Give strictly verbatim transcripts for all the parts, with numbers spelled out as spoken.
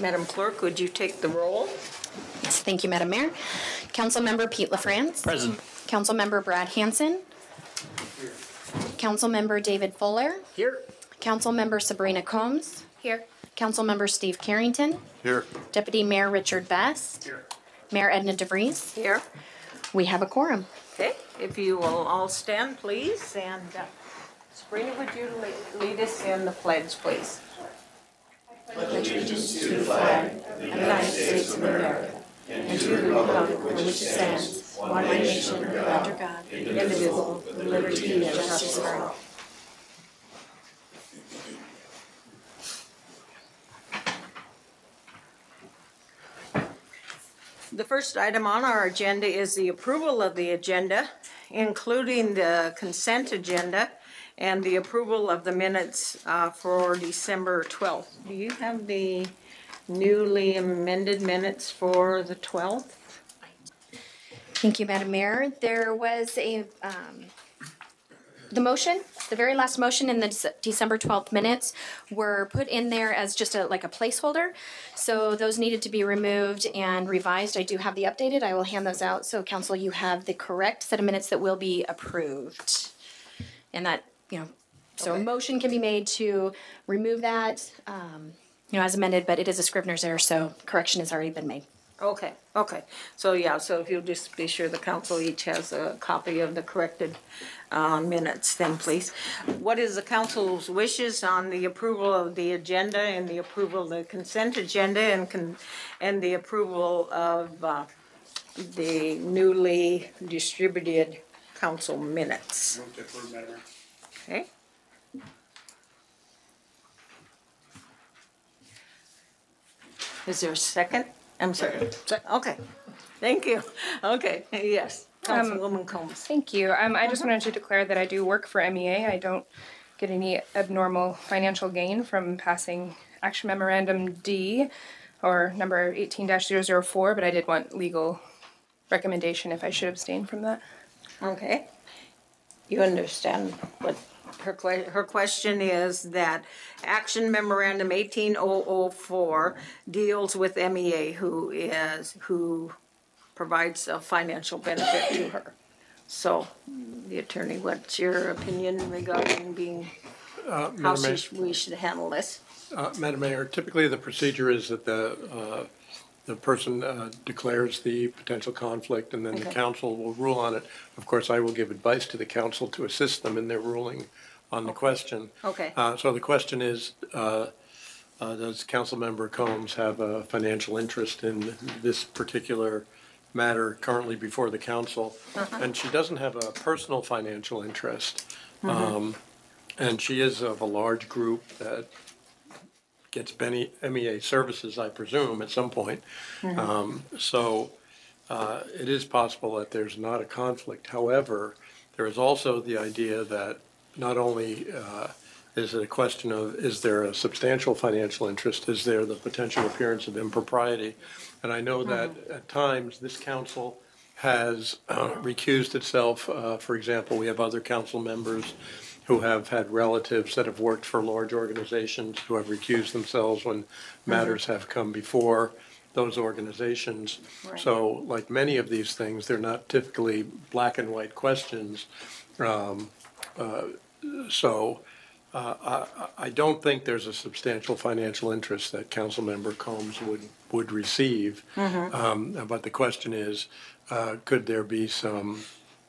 Madam Clerk, would you take the roll? Yes, thank you, Madam Mayor. Councilmember Pete LaFrance. Present. Councilmember Brad Hansen. Here. Councilmember David Fuller. Here. Councilmember Sabrina Combs. Here. Councilmember Steve Carrington. Here. Deputy Mayor Richard Best. Here. Mayor Edna DeVries. Here. We have a quorum. Okay, if you will all stand, please, and uh, Sabrina, would you lead, lead us in the pledge, please? Pledge allegiance to the flag of the United States of America and to the republic for which it stands, one nation under God, indivisible, with liberty and justice for all. The first item on our agenda is the approval of the agenda, including the consent agenda and the approval of the minutes uh, for December twelfth. Do you have the newly amended minutes for the twelfth? Thank you, Madam Mayor. There was a, um, the motion, the very last motion in the Dece- December twelfth minutes were put in there as just a, like a placeholder. So those needed to be removed and revised. I do have the updated. I will hand those out. So council, you have the correct set of minutes that will be approved. And that, you know, so Okay. a motion can be made to remove that, um, you know, as amended, but it is a Scrivener's error, so correction has already been made. Okay, okay. So, yeah, so if you'll just be sure the council each has a copy of the corrected uh, minutes, then please. What is the council's wishes on the approval of the agenda and the approval of the consent agenda and con- and the approval of uh, the newly distributed council minutes? Move to approve, Madam Mayor. Okay. Is there a second? I'm sorry. Sec- Okay, thank you. Okay, yes, Councilwoman Combs. Thank you. Um, I just wanted to declare that I do work for M E A. I don't get any abnormal financial gain from passing Action Memorandum D or number eighteen dash zero zero four, but I did want legal recommendation if I should abstain from that. Okay. You understand what her que- her question is, that Action Memorandum eighteen thousand four deals with M E A, who is, who provides a financial benefit to her. So, the attorney, what's your opinion regarding being, Uh, how Madam Mayor, she- we should handle this? uh, Madam Mayor, typically the procedure is that the, uh, the person uh, declares the potential conflict and then the Okay. council will rule on it. Of course, I will give advice to the council to assist them in their ruling on the question. Okay. Uh, So the question is, uh, uh, does Councilmember Combs have a financial interest in this particular matter currently before the council? And she doesn't have a personal financial interest. Um, And she is of a large group that gets Benny- M E A services, I presume, at some point. Um, So uh, it is possible that there's not a conflict. However, there is also the idea that not only uh, is it a question of, is there a substantial financial interest, is there the potential appearance of impropriety? And I know that at times this council has uh, recused itself. Uh, For example, we have other council members who have had relatives that have worked for large organizations who have recused themselves when matters have come before those organizations. Right. So like many of these things, they're not typically black and white questions. Um, uh, So uh, I, I don't think there's a substantial financial interest that Councilmember Combs would, would receive. Um, But the question is, uh, could there be some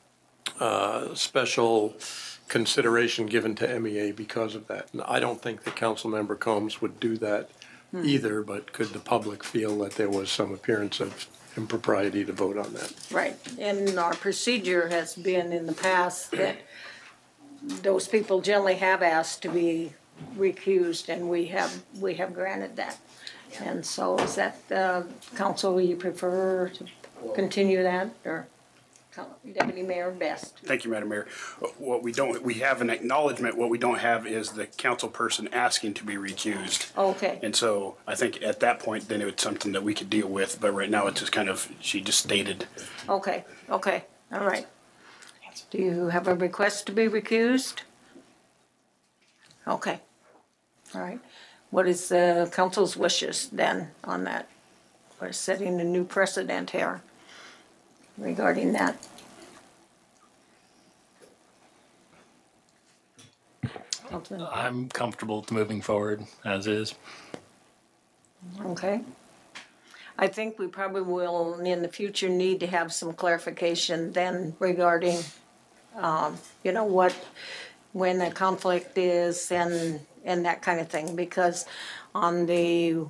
uh, special consideration given to M E A because of that? And I don't think that Councilmember Combs would do that either, but could the public feel that there was some appearance of impropriety to vote on that? Right, and our procedure has been in the past that those people generally have asked to be recused, and we have, we have granted that. And so is that, uh, council, will you prefer to continue that, or Deputy Mayor Best? Thank you, Madam Mayor. What we don't, we have an acknowledgement, what we don't have is the council person asking to be recused. Okay, And so I think at that point, then it's something that we could deal with, but right now it's just kind of, she just stated. okay, okay, all right. Do you have a request to be recused? Okay, all right. what is the council's wishes then on that? We're setting a new precedent here regarding that. I'm comfortable with moving forward as is. Okay. I think we probably will, in the future, need to have some clarification then regarding, um, you know, what, when a conflict is and, and that kind of thing. Because on the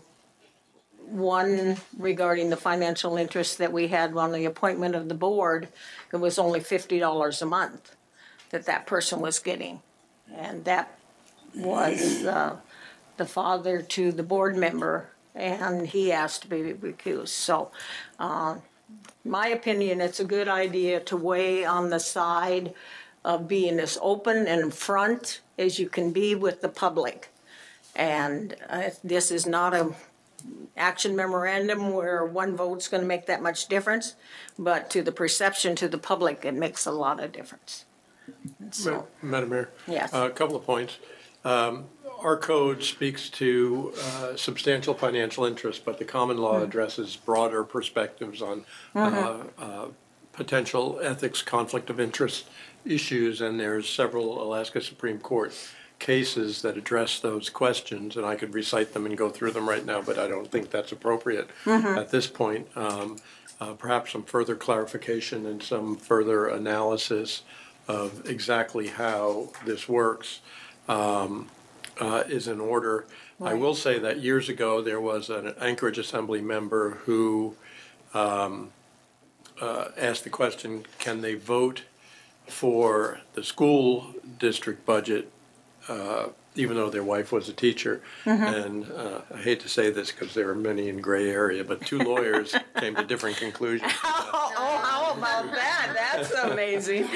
one regarding the financial interest that we had on the appointment of the board, it was only fifty dollars a month that that person was getting. And that was uh, the father to the board member, and he asked to be recused. So, uh, my opinion, it's a good idea to weigh on the side of being as open and front as you can be with the public. And uh, this is not a action memorandum where one vote's going to make that much difference, but to the perception to the public, it makes a lot of difference. So, Madam Mayor? Yes. Uh, A couple of points. Um, Our code speaks to uh, substantial financial interest, but the common law addresses broader perspectives on uh, uh, potential ethics, conflict of interest issues, and there's several Alaska Supreme Court cases that address those questions, and I could recite them and go through them right now, but I don't think that's appropriate at this point. Um, uh, Perhaps some further clarification and some further analysis of exactly how this works um, uh, is in order. I will say that years ago, there was an Anchorage Assembly member who um, uh, asked the question, can they vote for the school district budget uh, even though their wife was a teacher? And uh, I hate to say this because there are many in gray area, but two lawyers came to different conclusions. oh, oh, how about that? That's amazing.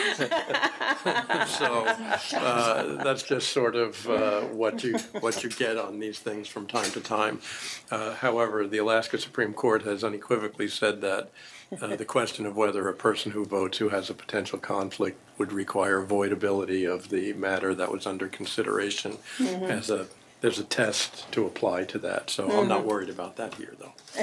So uh, that's just sort of uh, what you what you get on these things from time to time. Uh, however, the Alaska Supreme Court has unequivocally said that uh, the question of whether a person who votes who has a potential conflict would require voidability of the matter that was under consideration as a there's a test to apply to that. So I'm not worried about that here, though.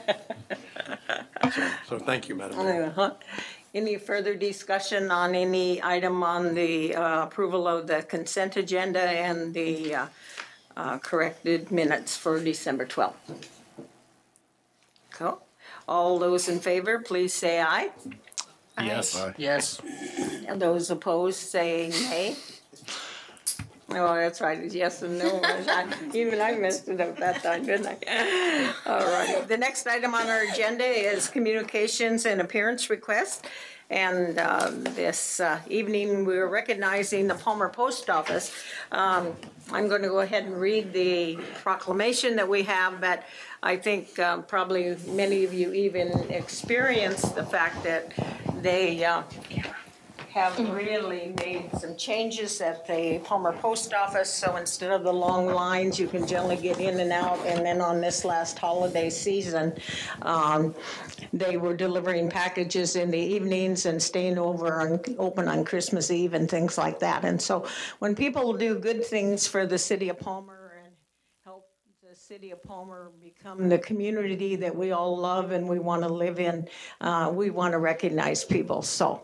so, so thank you, Madam Mayor. Uh-huh. Any further discussion on any item on the uh, approval of the consent agenda and the uh, uh, corrected minutes for December twelfth? Cool. All those in favor, please say aye. Yes. Yes. And those opposed, say nay. Oh, that's right, it's yes and no. I- Even I messed it up that time, didn't I? All right, the next item on our agenda is communications and appearance requests. And um, this uh, evening, we're recognizing the Palmer Post Office. Um, I'm going to go ahead and read the proclamation that we have, but I think um, probably many of you even experienced the fact that they uh, have really made some changes at the Palmer Post Office. So instead of the long lines, you can generally get in and out. And then on this last holiday season, um, they were delivering packages in the evenings and staying over on, open on Christmas Eve and things like that. And so when people do good things for the city of Palmer and help the city of Palmer become the community that we all love and we want to live in, uh, we want to recognize people. So.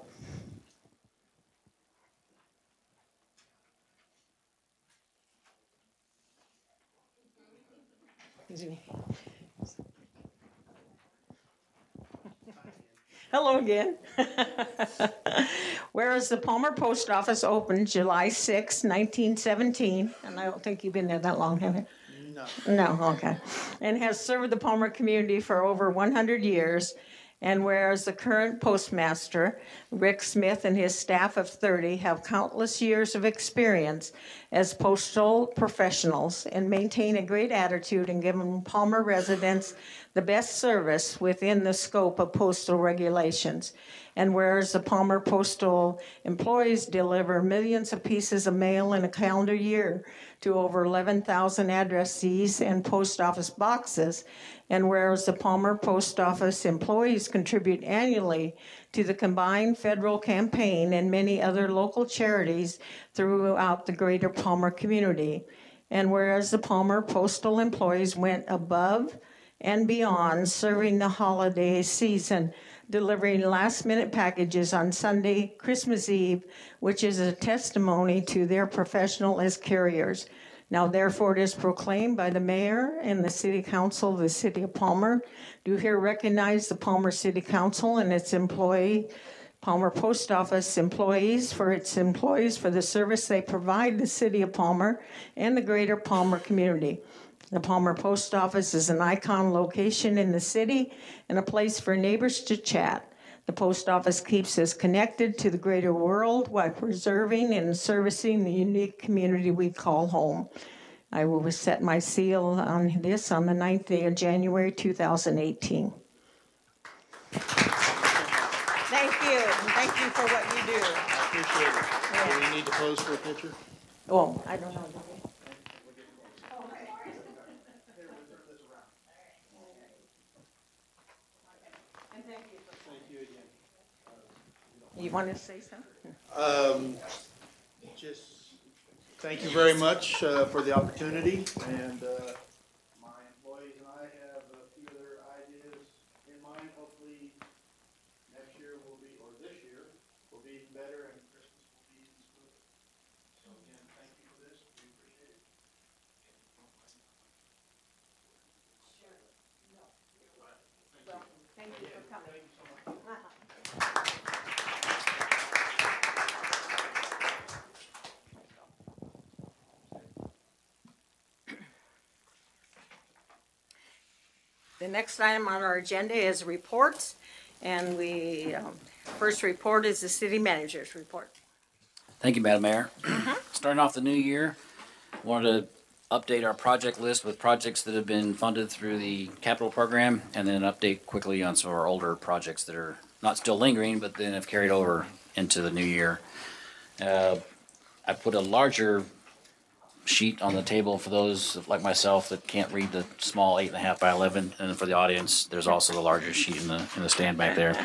Hello again. Whereas the Palmer Post Office opened July sixth, nineteen seventeen, and I don't think you've been there that long, have you? No. No, okay. And has served the Palmer community for over one hundred years. And whereas the current postmaster, Rick Smith, and his staff of thirty have countless years of experience as postal professionals and maintain a great attitude in giving Palmer residents the best service within the scope of postal regulations. And whereas the Palmer postal employees deliver millions of pieces of mail in a calendar year to over eleven thousand addressees and post office boxes, and whereas the Palmer Post Office employees contribute annually to the combined federal campaign and many other local charities throughout the greater Palmer community, And whereas the Palmer postal employees went above and beyond serving the holiday season, delivering last-minute packages on Sunday, Christmas Eve, which is a testimony to their professional as carriers. Now therefore it is proclaimed by the mayor and the city council of the city of Palmer, do here recognize the Palmer City Council and its employee, Palmer Post Office employees for its employees for the service they provide the city of Palmer and the greater Palmer community. The Palmer Post Office is an icon location in the city and a place for neighbors to chat. The post office keeps us connected to the greater world while preserving and servicing the unique community we call home. I will set my seal on this on the ninth day of January two thousand eighteen. Thank you. Thank you for what you do. I appreciate it. Do we need to pose for a picture? Oh, I don't know. You want to say something? Um, just thank you very much uh, for the opportunity, and uh, my employees and I have a few other ideas in mind. Hopefully next year will be, or this year, will be even better, and Christmas will be even smoother. So again, thank you for this. We appreciate it. Thank you for coming. The next item on our agenda is reports, and we, um, first report is the city manager's report. Thank you, Madam Mayor. Starting off the new year, wanted to update our project list with projects that have been funded through the capital program, and then an update quickly on some of our older projects that are not still lingering, but then have carried over into the new year. Uh, I put a larger sheet on the table for those like myself that can't read the small eight and a half by eleven, and then for the audience, there's also the larger sheet in the in the stand back there.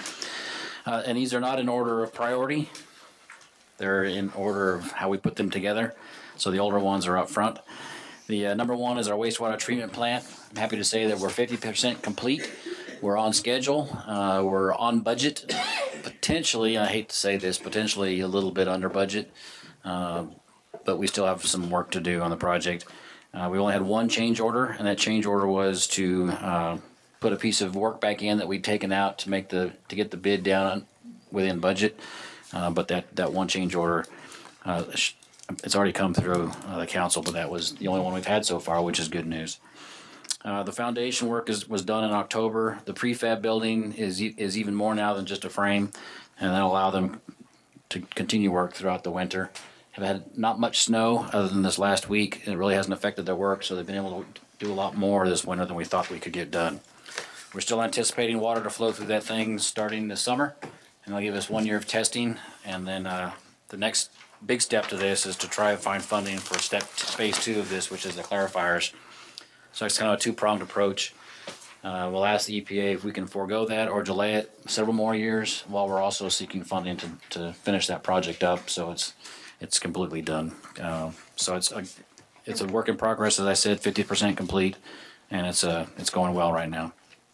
Uh, and these are not in order of priority; they're in order of how we put them together. So the older ones are up front. The uh, number one is our wastewater treatment plant. I'm happy to say that we're fifty percent complete. We're on schedule. Uh, we're on budget. Potentially, I hate to say this, potentially a little bit under budget. Uh, but we still have some work to do on the project. Uh, we only had one change order, and that change order was to uh, put a piece of work back in that we'd taken out to make the to get the bid down within budget. Uh, but that, that one change order, uh, it's already come through uh, the council, but that was the only one we've had so far, which is good news. Uh, the foundation work is, was done in October. The prefab building is is even more now than just a frame, and that'll allow them to continue work throughout the winter. Have had not much snow other than this last week, and it really hasn't affected their work, so they've been able to do a lot more this winter than we thought we could get done. We're still anticipating water to flow through that thing starting this summer, and they'll give us one year of testing, and then uh, the next big step to this is to try and find funding for step phase two of this, which is the clarifiers. So it's kind of a two-pronged approach. Uh, we'll ask the E P A if we can forego that or delay it several more years, while we're also seeking funding to, to finish that project up, so it's it's completely done. Uh, so it's a, it's a work in progress, as I said, fifty percent complete, and it's uh, it's going well right now.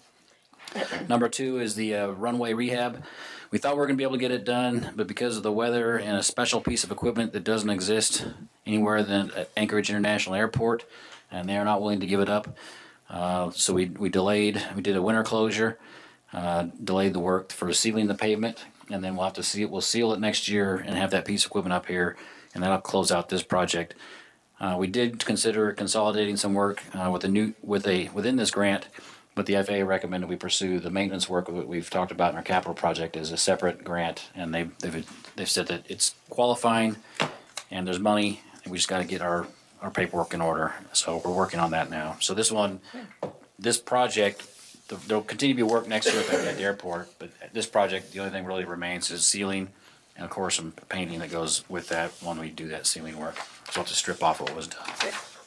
Number two is the uh, runway rehab. We thought we were going to be able to get it done, but because of the weather and a special piece of equipment that doesn't exist anywhere than at Anchorage International Airport, and they are not willing to give it up, uh, so we we delayed. We did a winter closure, uh, delayed the work for sealing the pavement, and then we'll have to see it. We'll seal it next year and have that piece of equipment up here, and that'll close out this project. Uh, we did consider consolidating some work uh, with a new with a within this grant, but the F A A recommended we pursue the maintenance work that we've talked about in our capital project as a separate grant, and they've they've they've said that it's qualifying, and there's money, and we just got to get our our paperwork in order. So we're working on that now. So this one, this project. There'll continue to be work next year at the, at the airport, but this project, the only thing really remains is sealing, and of course some painting that goes with that when we do that sealing work. So we'll have to strip off what was done.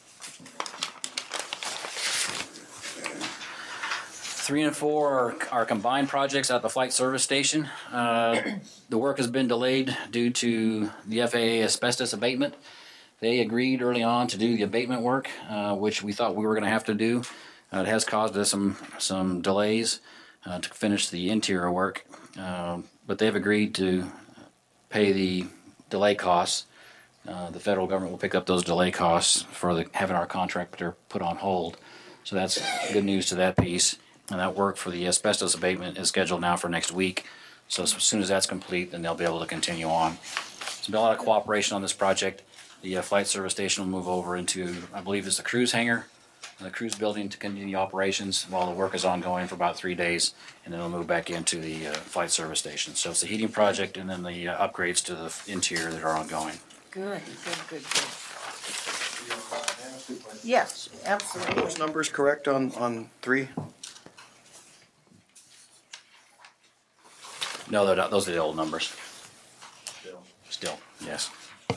Three and four are, are combined projects at the flight service station. Uh, the work has been delayed due to the F A A asbestos abatement. They agreed early on to do the abatement work, uh, which we thought we were going to have to do. Uh, it has caused us some some delays uh, to finish the interior work, um, but they've agreed to pay the delay costs. Uh, the federal government will pick up those delay costs for the, having our contractor put on hold. So that's good news to that piece. And that work for the asbestos abatement is scheduled now for next week. So as soon as that's complete, then they'll be able to continue on. There's been a lot of cooperation on this project. The uh, flight service station will move over into, I believe, it's the cruise hangar, the cruise building to continue operations while the work is ongoing for about three days, and then it'll move back into the uh, flight service station. So it's the heating project and then the uh, upgrades to the interior that are ongoing. Good, good, good, good. Yes, absolutely. Those numbers correct on, on three? No, they're not, those are the old numbers. Still, yes.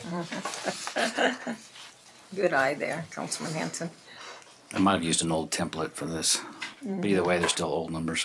Good eye there, Councilman Hanson. I might have used an old template for this. But either way, they're still old numbers.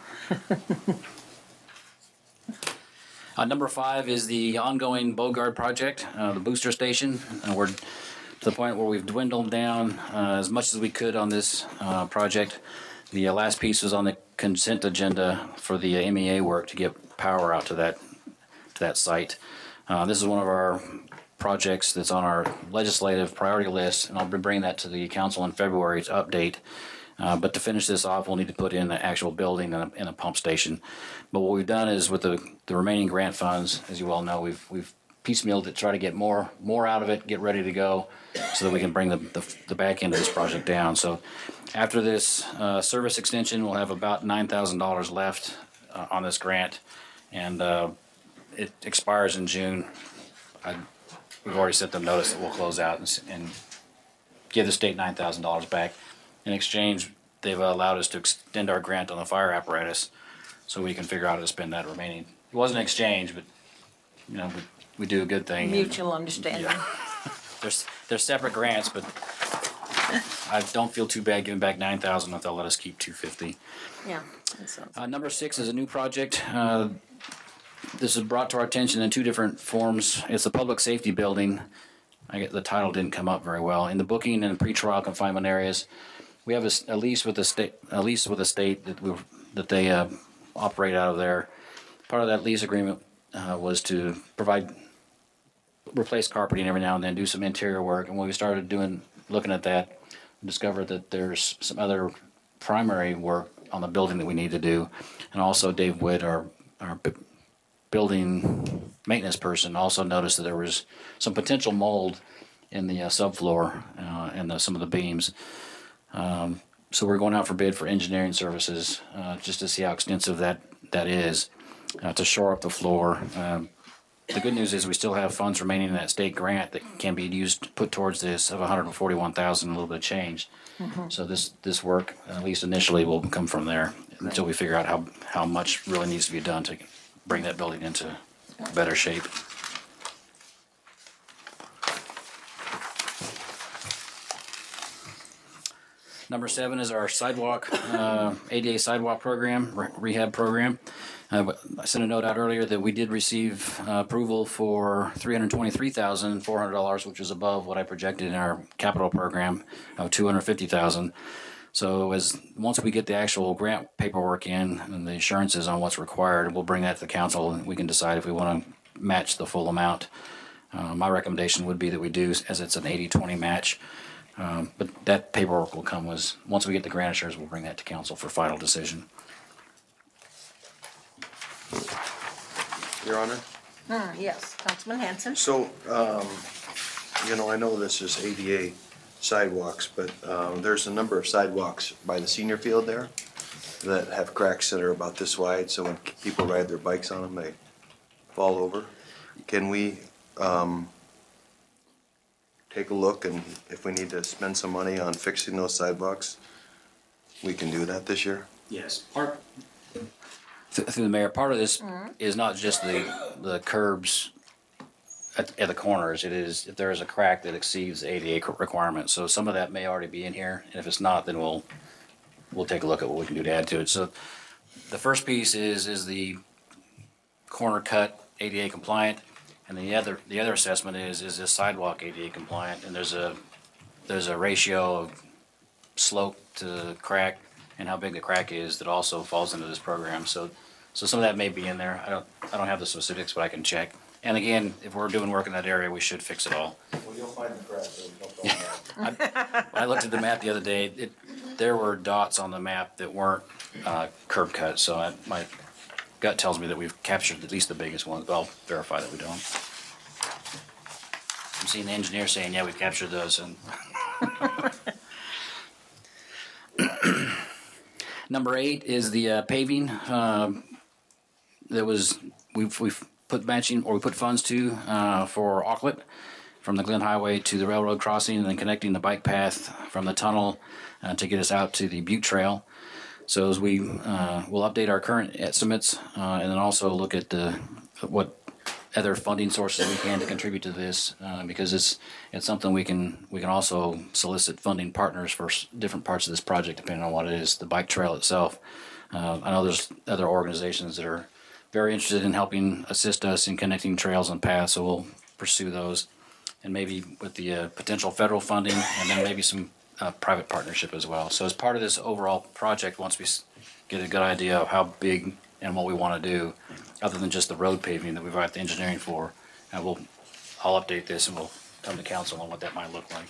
uh, number five is the ongoing Bogard project, uh, the booster station. Uh, we're to the point where we've dwindled down uh, as much as we could on this uh, project. The uh, last piece was on the consent agenda for the uh, M E A work to get power out to that to that site. Uh, this is one of our projects that's on our legislative priority list, and I'll be bringing that to the council in February to update. Uh, but to finish this off, we'll need to put in the actual building and a, and a pump station. But what we've done is with the, the remaining grant funds, as you all know, we've we've piecemealed to try to get more more out of it, get ready to go, so that we can bring the the, the back end of this project down. So after this uh, service extension, we'll have about nine thousand dollars left uh, on this grant, and uh, it expires in June. I, we've already sent them notice that we'll close out and, and give the state nine thousand dollars back. In exchange, they've allowed us to extend our grant on the fire apparatus, so we can figure out how to spend that remaining. It wasn't an exchange, but you know, we, we do a good thing. Mutual understanding. Yeah. There's they're separate grants, but I don't feel too bad giving back nine thousand if they'll let us keep two fifty. Yeah. That sounds- Uh, number six is a new project. Uh, this is brought to our attention in two different forms. It's the public safety building. I get the title didn't come up very well. In the booking and pretrial confinement areas, we have a, a lease with the state. A lease with the state that we that they uh, operate out of there. Part of that lease agreement uh, was to provide replace carpeting every now and then, do some interior work. And when we started doing looking at that, we discovered that there's some other primary work on the building that we need to do. And also Dave Witt, our our b- building maintenance person, also noticed that there was some potential mold in the uh, subfloor uh, and the, some of the beams. Um, so we're going out for bid for engineering services uh, just to see how extensive that that is uh, to shore up the floor. Um, the good news is we still have funds remaining in that state grant that can be used to put towards this of one hundred forty-one thousand dollars, a little bit of change. Mm-hmm. So this this work, at least initially, will come from there until we figure out how how much really needs to be done to bring that building into better shape. Number seven is our sidewalk, uh, A D A sidewalk program, re- rehab program. Uh, I sent a note out earlier that we did receive uh, approval for three hundred twenty-three thousand four hundred dollars, which is above what I projected in our capital program of two hundred fifty thousand dollars. So as once we get the actual grant paperwork in and the assurances on what's required, we'll bring that to the council and we can decide if we want to match the full amount. Uh, my recommendation would be that we do, as it's an eighty twenty match. Um, but that paperwork will come was once we get the grant assurance, we'll bring that to council for final decision. Your Honor? Ah, yes, Councilman Hanson. So, um, you know, I know this is A D A sidewalks, but, um, there's a number of sidewalks by the senior field there that have cracks that are about this wide, so when people ride their bikes on them, they fall over. Can we, um, take a look, and if we need to spend some money on fixing those sidewalks, we can do that this year? Yes. Part Th- through the mayor, part of this is not just the the curbs at, at the corners. It is if there is a crack that exceeds the A D A requirements. So some of that may already be in here, and if it's not, then we'll we'll take a look at what we can do to add to it. So the first piece is is the corner cut A D A compliant, And the other, the other assessment is, is this sidewalk A D A compliant? And there's a, there's a ratio of slope to crack and how big the crack is that also falls into this program. So, so some of that may be in there. I don't, I don't have the specifics, but I can check. And again, if we're doing work in that area, we should fix it all. Well, you'll find the crack, there's no problem. I looked at the map the other day, it, there were dots on the map that weren't, uh, curb cut, so I, my gut tells me that we've captured at least the biggest ones, but I'll verify that we don't. I'm seeing the engineer saying, yeah, we've captured those, and. Number eight is the uh, paving, um, that was, we've, we've put matching, or we put funds to, uh, for Auckland, from the Glen Highway to the railroad crossing, and then connecting the bike path from the tunnel uh, to get us out to the Butte Trail. So as we uh, will update our current estimates, uh, and then also look at the what other funding sources we can to contribute to this, uh, because it's it's something we can we can also solicit funding partners for s- different parts of this project depending on what it is. The bike trail itself, uh, I know there's other organizations that are very interested in helping assist us in connecting trails and paths, so we'll pursue those. And maybe with the uh, potential federal funding, and then maybe some uh, private partnership as well. So as part of this overall project, once we s- get a good idea of how big and what we want to do, other than just the road paving that we've got the engineering for, and we'll, I'll update this and we'll come to council on what that might look like.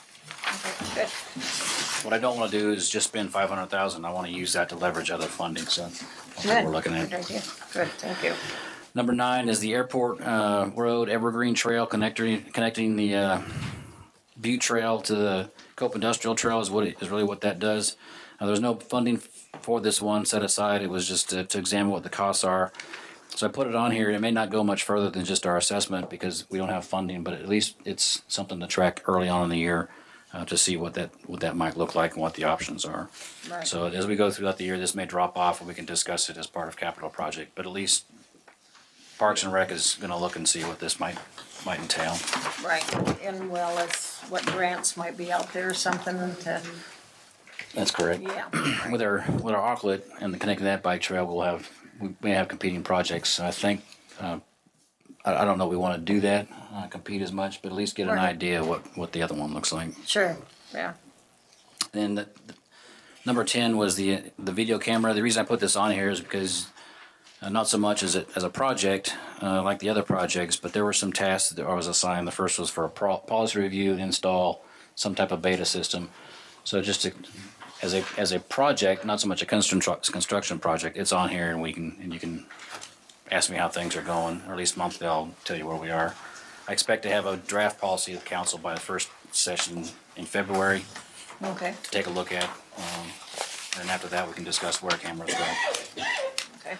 Good. What I don't want to do is just spend five hundred thousand. I want to use that to leverage other funding. So that's what Good. we're looking at. Good idea. Good, thank you. Number nine is the airport uh, road Evergreen Trail connecting connecting the uh, Butte Trail to the Cope Industrial Trail is what it, is really what that does. Uh, there's no funding for this one set aside. It was just to, to examine what the costs are. So I put it on here. It may not go much further than just our assessment because we don't have funding, but at least it's something to track early on in the year uh, to see what that what that might look like and what the options are. Right. So as we go throughout the year, this may drop off, and we can discuss it as part of capital project. But at least Parks and Rec is going to look and see what this might might entail. Right, and well, as what grants might be out there or something to, That's correct. yeah. With our with our Auckland and the connecting that bike trail, we'll have we may have competing projects. I think uh, I, I don't know if we want to do that, uh, compete as much, but at least get an Right. idea of what what the other one looks like. Sure, yeah. Then the, the, number ten was the the video camera. The reason I put this on here is because uh, not so much as a, as a project uh, like the other projects, but there were some tasks that I was assigned. The first was for a pro- policy review, install some type of beta system. So just to, as a as a project, not so much a construction construction project, it's on here, and we can and you can ask me how things are going, or at least monthly. I'll tell you where we are. I expect to have a draft policy of council by the first session in February Okay, to take a look at, um, and after that we can discuss where cameras go. okay.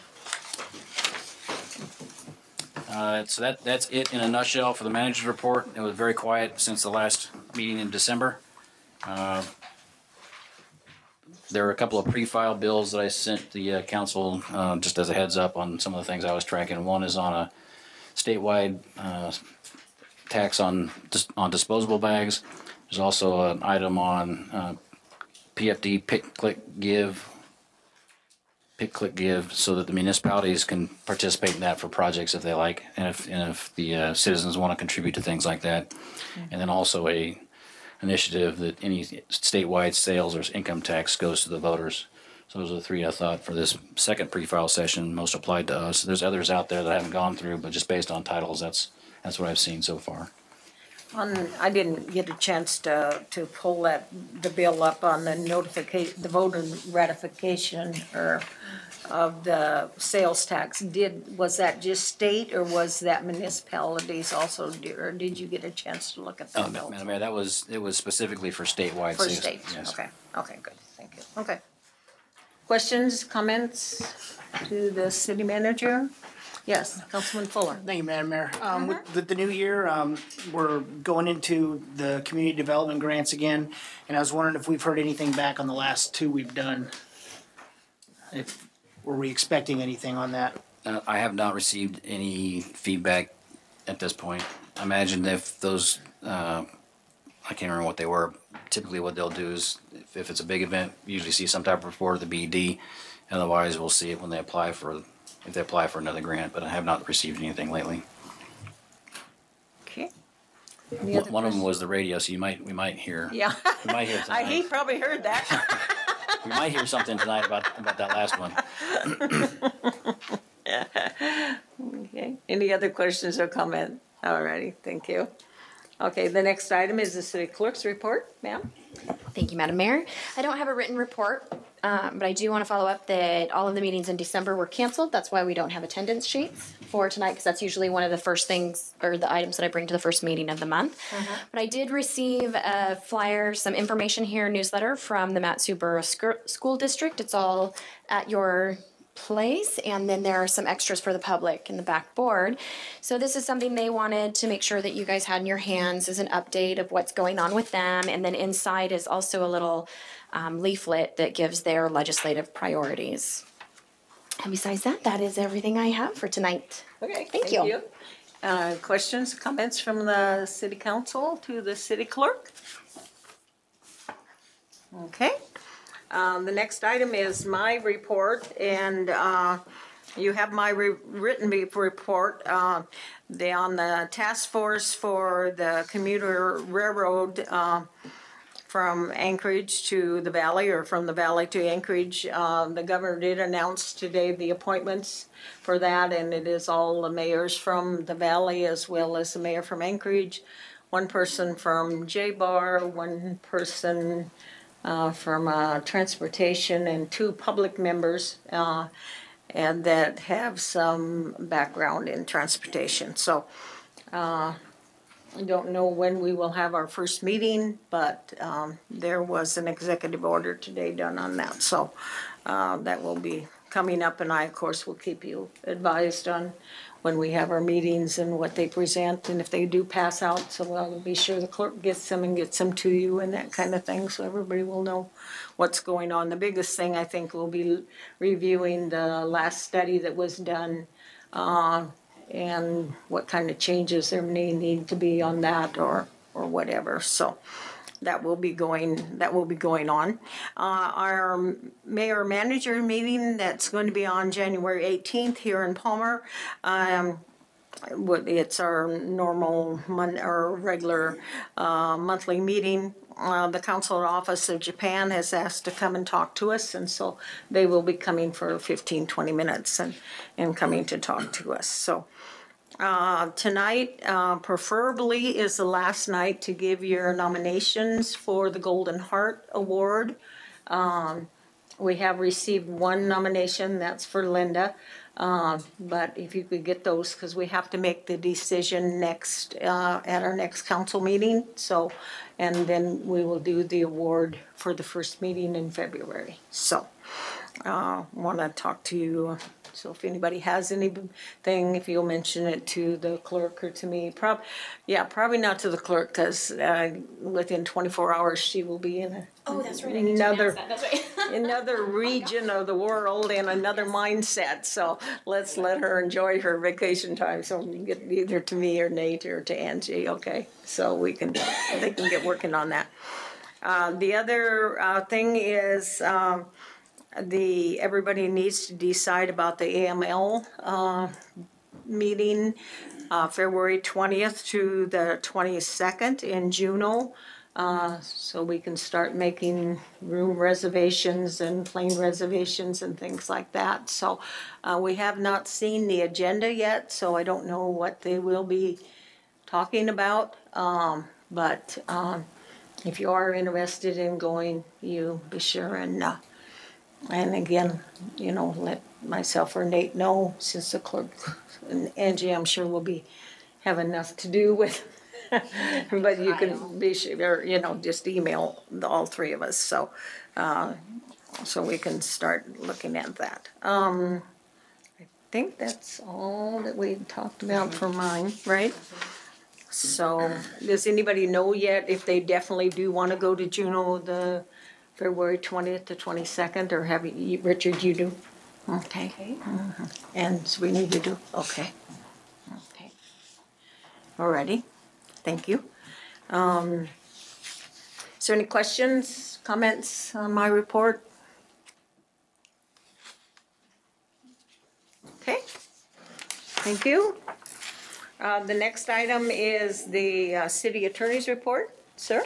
Uh, so that that's it in a nutshell for the manager's report. It was very quiet since the last meeting in December. Uh, there were a couple of pre-file bills that I sent the uh, council uh, just as a heads up on some of the things I was tracking. One is on a statewide uh, tax on dis- on disposable bags. There's also an item on uh, P F D pick, click, give. Pick, click, give, so that the municipalities can participate in that for projects if they like, and if and if the uh, citizens want to contribute to things like that, and then also a initiative that any statewide sales or income tax goes to the voters. So those are the three I thought for this second pre-file session most applied to us. There's others out there that I haven't gone through, but just based on titles, that's that's what I've seen so far. On, I didn't get a chance to, to pull that, the bill up on the notification, the voter ratification or of the sales tax. Did, was that just state or was that municipalities also, or did you get a chance to look at Oh, that bill? Madam Mayor, that was it was specifically for statewide For sales. states, Yes. okay, okay, good, thank you, okay. Questions, comments to the city manager? Yes, Councilman Fuller. Thank you, Madam Mayor. Um, with the, the new year, um, we're going into the community development grants again, and I was wondering if we've heard anything back on the last two we've done. If, were we expecting anything on that? Uh, I have not received any feedback at this point. I imagine if those, uh, I can't remember what they were. Typically, what they'll do is, if, if it's a big event, usually see some type of report of the B E D. Otherwise, we'll see it when they apply for, if they apply for another grant. But I have not received anything lately. Any other One of them questions? was the radio, so you might, we might hear. Yeah. We might hear I, he tonight. probably heard that. We might hear something tonight about, about that last one. Okay. Any other questions or comment? All righty, thank you. Okay, the next item is the city clerk's report, ma'am. Thank you, Madam Mayor. I don't have a written report, um, but I do want to follow up that all of the meetings in December were canceled. That's why we don't have attendance sheets for tonight, because that's usually one of the first things or the items that I bring to the first meeting of the month. But I did receive a flyer, some information here, newsletter from the Mat-Su Borough Sc- School District. It's all at your place, and then there are some extras for the public in the back board. So this is something they wanted to make sure that you guys had in your hands as an update of what's going on with them, and then inside is also a little um, leaflet that gives their legislative priorities. And besides that, that is everything I have for tonight. Okay, Thank you. Uh, questions, comments from the city council to the city clerk? Okay. Um, the next item is my report, and uh, you have my re- written be- report. Uh, they on the task force for the commuter railroad uh, from Anchorage to the valley, or from the valley to Anchorage. Uh, the governor did announce today the appointments for that, and it is all the mayors from the valley as well as the mayor from Anchorage. One person from J-Bar, one person Uh, from uh, transportation, and two public members uh, and that have some background in transportation. So uh, I don't know when we will have our first meeting, but um, there was an executive order today done on that. So uh, that will be coming up, and I, of course, will keep you advised on when we have our meetings and what they present, and if they do pass out, so I'll be sure the clerk gets them and gets them to you and that kind of thing, so everybody will know what's going on. The biggest thing, I think, will be reviewing the last study that was done, uh, and what kind of changes there may need to be on that, or, or whatever, so that will be going, that will be going on. Uh, our mayor manager meeting, that's going to be on January eighteenth here in Palmer. Um, what- it's our normal mon, or regular, uh, monthly meeting. Uh, the Consular Office of Japan has asked to come and talk to us, and so they will be coming for fifteen, twenty minutes and, and coming to talk to us, so. Uh, tonight, uh, preferably, is the last night to give your nominations for the Golden Heart Award. Um, we have received one nomination, that's for Linda. Uh, but if you could get those, because we have to make the decision next, uh, at our next council meeting, so, and then we will do the award for the first meeting in February, so. Uh, want to talk to you, so if anybody has anything, if you'll mention it to the clerk or to me, prob, yeah, probably not to the clerk, because uh, within twenty-four hours she will be in a, Oh, that's right. I need to another, announce that. That's right. another region of the world and another mindset, so let's let her enjoy her vacation time, so you can get either to me or Nate or to Angie, okay? So we can, they can get working on that. Uh, the other uh, thing is, um, the, everybody needs to decide about the A M L uh, meeting, uh, February twentieth to the twenty-second in Juneau. Uh, so we can start making room reservations and plane reservations and things like that. So uh, we have not seen the agenda yet, so I don't know what they will be talking about. Um, but um, if you are interested in going, you be sure and uh, And again, you know, let myself or Nate know, since the clerk and Angie, I'm sure, will be, have enough to do with. But you can be sure, you know, just email the, all three of us, so, uh, so we can start looking at that. Um, I think that's all that we talked about for mine, right? So, does anybody know yet if they definitely do want to go to Juneau the February twentieth to twenty-second, or have you, Richard, you do? Okay. Mhm. And so we need to do, okay. Okay. Alrighty, thank you. Um, is there any questions, comments on my report? Okay, thank you. Uh, The next item is the uh, city attorney's report. Sir?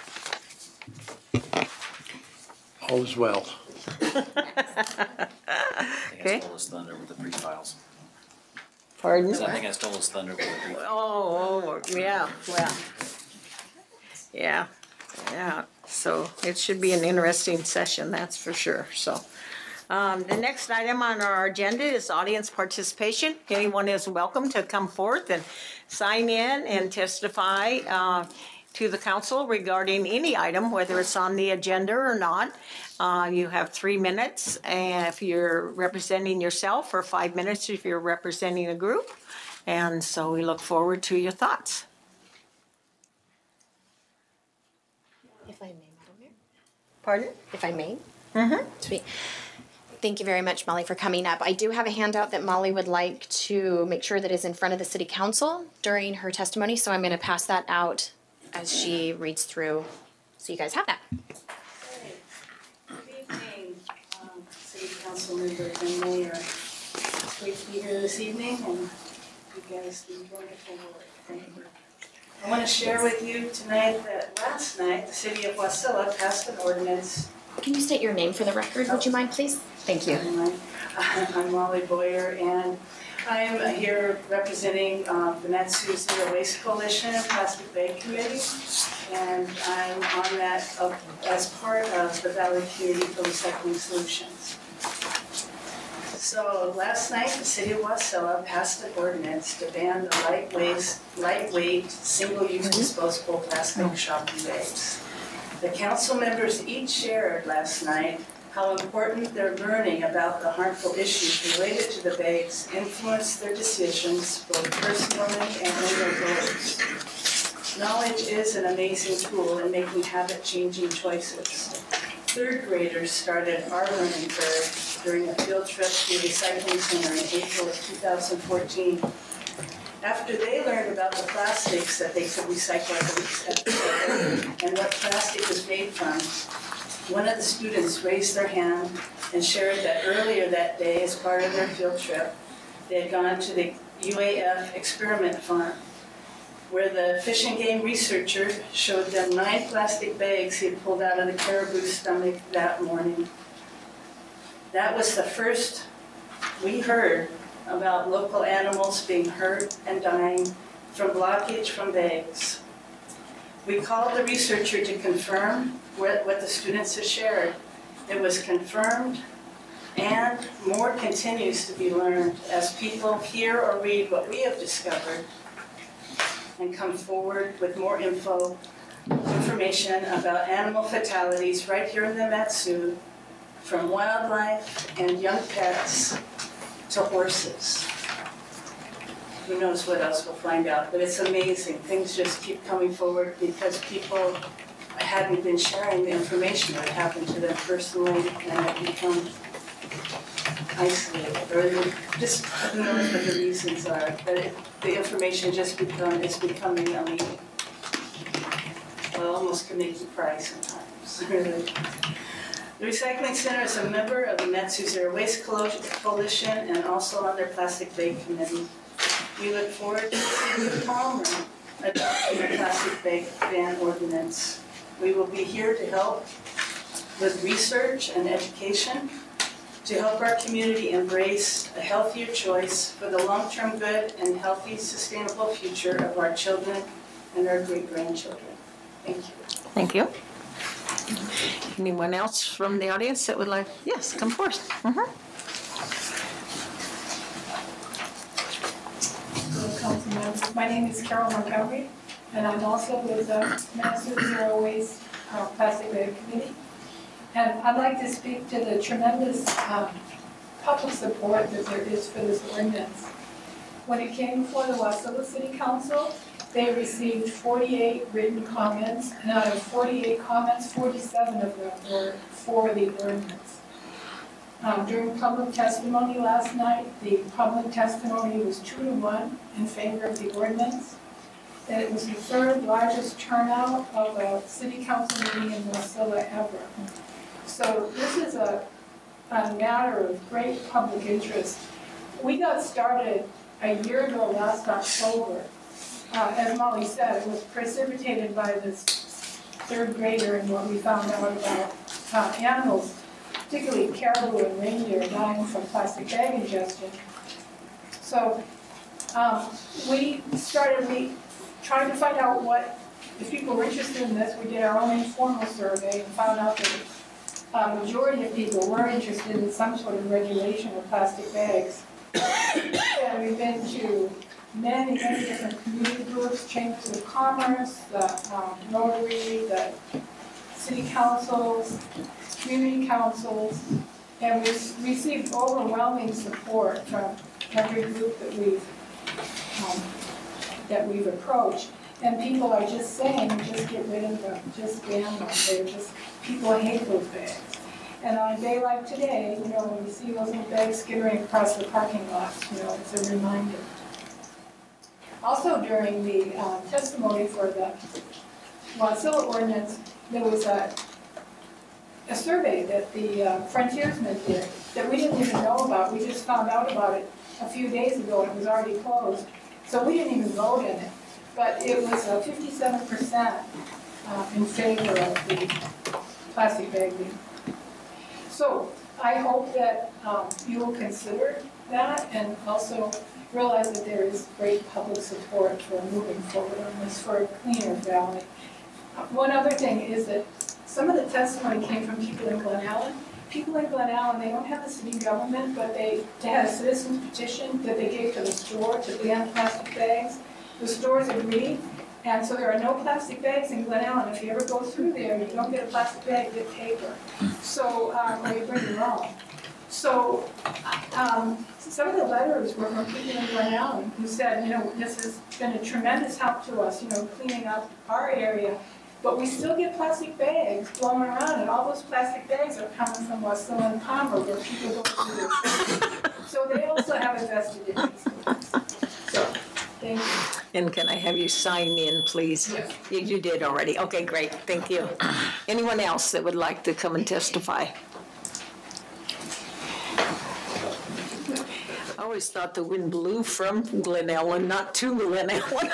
All is well. I think I Okay. stole his thunder with the pre-files. Pardon? I think I stole his thunder with the pre-files. Oh, oh, yeah, well, yeah, yeah. So it should be an interesting session, that's for sure, so. Um, the next item on our agenda is audience participation. Anyone is welcome to come forth and sign in and testify, uh, to the council regarding any item, whether it's on the agenda or not. Uh, you have three minutes, and if you're representing yourself, or five minutes if you're representing a group. And so we look forward to your thoughts. If I may, Madam Mayor. Pardon? If I may. Mm-hmm. Sweet. Thank you very much, Molly, for coming up. I do have a handout that Molly would like to make sure that is in front of the city council during her testimony, so I'm going to pass that out as she reads through, so you guys have that. Good evening, um, City Council members and Mayor. It's great to be here this evening, and you guys do wonderful work. Thank you. I want to share with you tonight that last night, the City of Wasilla passed an ordinance. Can you state your name for the record, would you mind, please? Thank you. I'm Molly Boyer, and I am here representing um, the Mat-Su Zero Waste Coalition and Plastic Bag Committee, and I'm on that uh, as part of the Valley Community for Recycling Solutions. So last night, the City of Wasilla passed an ordinance to ban the lightweight, lightweight, single-use disposable plastic shopping bags. The council members each shared last night how important their learning about the harmful issues related to the bags influenced their decisions both personally and in their votes. Knowledge is an amazing tool in making habit-changing choices. Third graders started our learning curve during a field trip to the recycling center in April of two thousand fourteen. After they learned about the plastics that they could recycle and what plastic was made from, one of the students raised their hand and shared that earlier that day, as part of their field trip, they had gone to the U A F experiment farm, where the Fish and Game researcher showed them nine plastic bags he had pulled out of the caribou's stomach that morning. That was the first we heard about local animals being hurt and dying from blockage from bags. We called the researcher to confirm what, what the students had shared. It was confirmed, and more continues to be learned as people hear or read what we have discovered and come forward with more info, information about animal fatalities right here in the Mat-Su, from wildlife and young pets to horses. Who knows what else we'll find out, but it's amazing. Things just keep coming forward because people hadn't been sharing the information that happened to them personally and have become isolated, or just who knows what the reasons are, but it, the information just become, is becoming, I mean, well, almost can make you cry sometimes, really. The Recycling Center is a member of the Mat-Su Zero Waste Coalition and also on their Plastic Bag Committee. We look forward to seeing you Palmer adopting the plastic bag ban ordinance. We will be here to help with research and education to help our community embrace a healthier choice for the long-term good and healthy, sustainable future of our children and our great-grandchildren. Thank you. Thank you. Anyone else from the audience that would like, yes, come forth. Mm-hmm. Council members, my name is Carol Montgomery, and I'm also with the Mat-Su Zero Waste uh, Plastic Bag Committee. And I'd like to speak to the tremendous um, public support that there is for this ordinance. When it came before the Wasilla City Council, they received forty-eight written comments, and out of forty-eight comments, forty-seven of them were for the ordinance. Um, during public testimony last night, the public testimony was two to one in favor of the ordinance. And it was the third largest turnout of a city council meeting in Wasilla ever. So this is a, a matter of great public interest. We got started a year ago last October. Uh, as Molly said, it was precipitated by this third grader and what we found out about uh, animals, particularly caribou and reindeer, dying from plastic bag ingestion. So um, we started, we tried to find out what, if people were interested in this, we did our own informal survey and found out that a majority of people were interested in some sort of regulation of plastic bags. And we've been to many, many different community groups, chambers of commerce, the um, Rotary, the city councils, community councils, and we've received overwhelming support from every group that we've um, that we've approached. And people are just saying, just get rid of them, just ban them. They're just, people hate those bags. And on a day like today, you know, when you see those little bags skittering across the parking lot, you know, it's a reminder. Also during the um, testimony for the Wasilla ordinance, there was a, a survey that the uh, frontiersmen did that we didn't even know about. We just found out about it a few days ago and it was already closed. So we didn't even vote in it. But it was uh, fifty-seven percent uh, in favor of the plastic bag ban. So I hope that um, you will consider that and also realize that there is great public support for moving forward on this for a cleaner valley. Uh, one other thing is that some of the testimony came from people in Glen Allen. People in Glen Allen, they don't have the city government, but they, they had a citizen's petition that they gave to the store to ban plastic bags. The stores agreed, and so there are no plastic bags in Glen Allen. If you ever go through there and you don't get a plastic bag, you get paper. So, um, or you bring your own. So, um, some of the letters were from people in Glen Allen who said, you know, this has been a tremendous help to us, you know, cleaning up our area. But we still get plastic bags blowing around, and all those plastic bags are coming from Wasilla and Palmer, where people go through their So they also have a vested interest in this. So, thank you. And can I have you sign in, please? Yes. You, you did already. Okay, great. Thank you. Anyone else that would like to come and testify? I always thought the wind blew from Glen Ellen, not to Glen Ellen.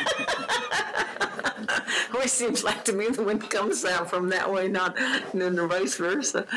Always seems like to me the wind comes out from that way, not and then the vice versa.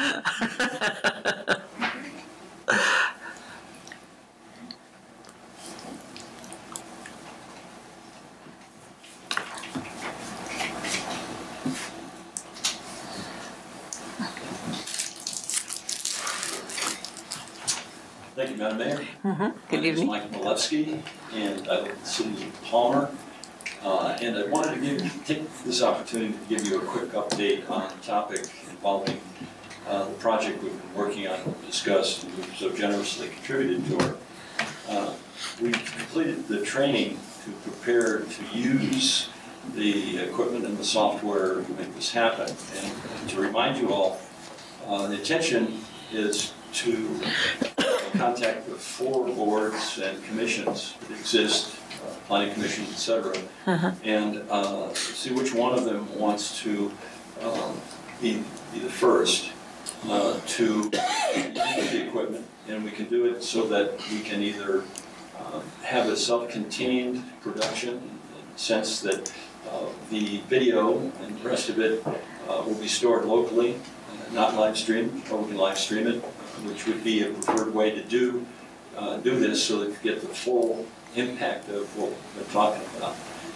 Thank you, Madam Mayor. Mm-hmm. Good My name is evening. Mike Malevsky, and I live in the city of Palmer. Uh, and I wanted to give, take this opportunity to give you a quick update on a topic involving uh, the project we've been working on, discussed, and you've so generously contributed to. Uh, we completed the training to prepare to use the equipment and the software to make this happen. And to remind you all, uh, the intention is to contact the four boards and commissions that exist, uh, planning commission, et cetera, Uh-huh. and uh, see which one of them wants to um, be, be the first uh, to use the equipment. And we can do it so that we can either uh, have a self-contained production in the sense that uh, the video and the rest of it uh, will be stored locally, uh, not live streamed, or we can live stream it, which would be a preferred way to do uh, do this so that you get the full impact of what we're talking about.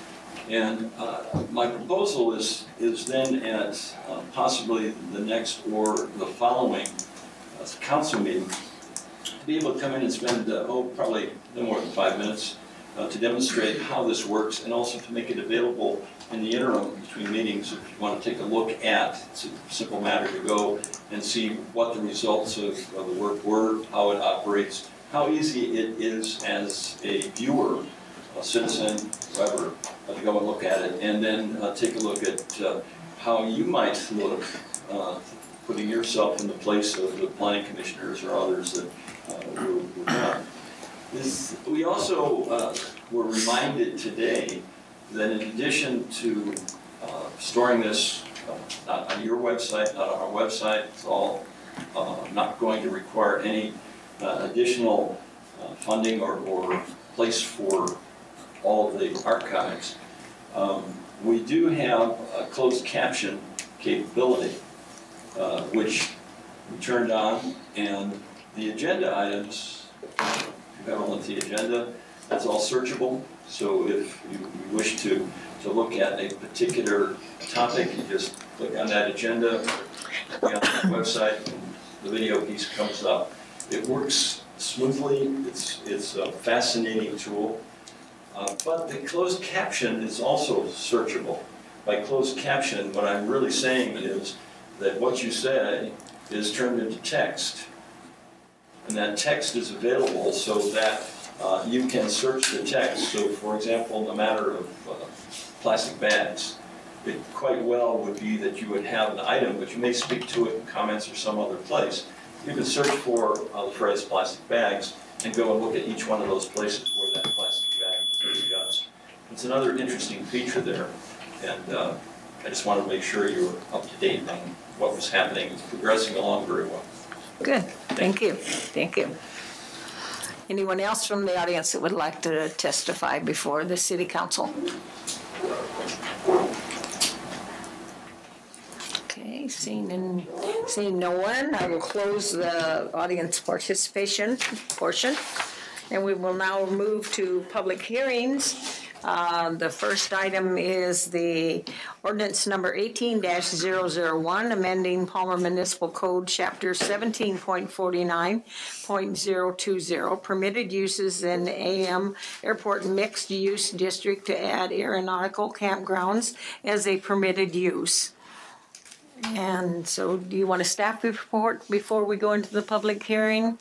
And uh, my proposal is is then at uh, possibly the next or the following uh, council meeting to be able to come in and spend uh, oh probably no more than five minutes uh, to demonstrate how this works, and also to make it available in the interim between meetings if you want to take a look at. It's a simple matter to go and see what the results of, of the work were, how it operates, how easy it is as a viewer, a citizen, whoever, uh, to go and look at it, and then uh, take a look at uh, how you might look, uh, putting yourself in the place of the planning commissioners or others that uh, were, were done. This, we also uh, were reminded today that in addition to uh, storing this uh, not on your website, not on our website, it's all uh, not going to require any uh, additional uh, funding or, or place for all of the archives. Um, we do have a closed caption capability, uh, which we turned on, and the agenda items, if you have a lengthy agenda, that's all searchable. So if you you wish to, to look at a particular topic, you just click on that agenda, go on the website, and the video piece comes up. It works smoothly. It's, it's a fascinating tool. Uh, but the closed caption is also searchable. By closed caption, what I'm really saying is that what you say is turned into text. And that text is available so that uh, you can search the text. So for example, in the matter of uh, plastic bags, it quite well would be that you would have an item, but you may speak to it in comments or some other place. You can search for uh, the phrase plastic bags and go and look at each one of those places where that plastic bag is discussed. It's another interesting feature there, and uh, I just wanted to make sure you were up to date on what was happening. It's progressing along very well. Good, thank you, thank you. Anyone else from the audience that would like to testify before the city council? Okay, seeing, and, seeing no one, I will close the audience participation portion. And we will now move to public hearings. Uh, the first item is the ordinance number eighteen dash zero zero one, amending Palmer Municipal Code, Chapter seventeen point forty-nine point zero two zero, permitted uses in A M Airport Mixed Use District to add aeronautical campgrounds as a permitted use. And so do you want a staff report before we go into the public hearing?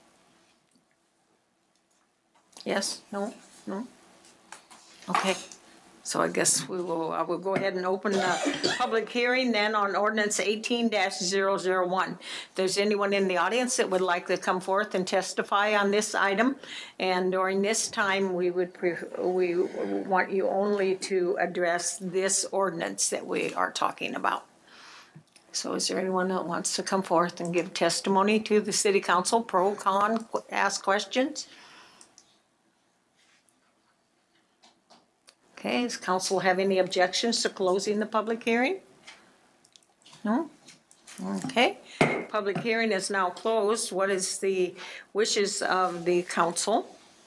Yes? No? No? Okay. So I guess we will, I will go ahead and open the public hearing then on ordinance eighteen dash zero zero one. If there's anyone in the audience that would like to come forth and testify on this item, and during this time, we would, pre- we want you only to address this ordinance that we are talking about. So is there anyone that wants to come forth and give testimony to the city council, pro, con, ask questions? Okay, does council have any objections to closing the public hearing? No? Okay, public hearing is now closed. What is the wishes of the council?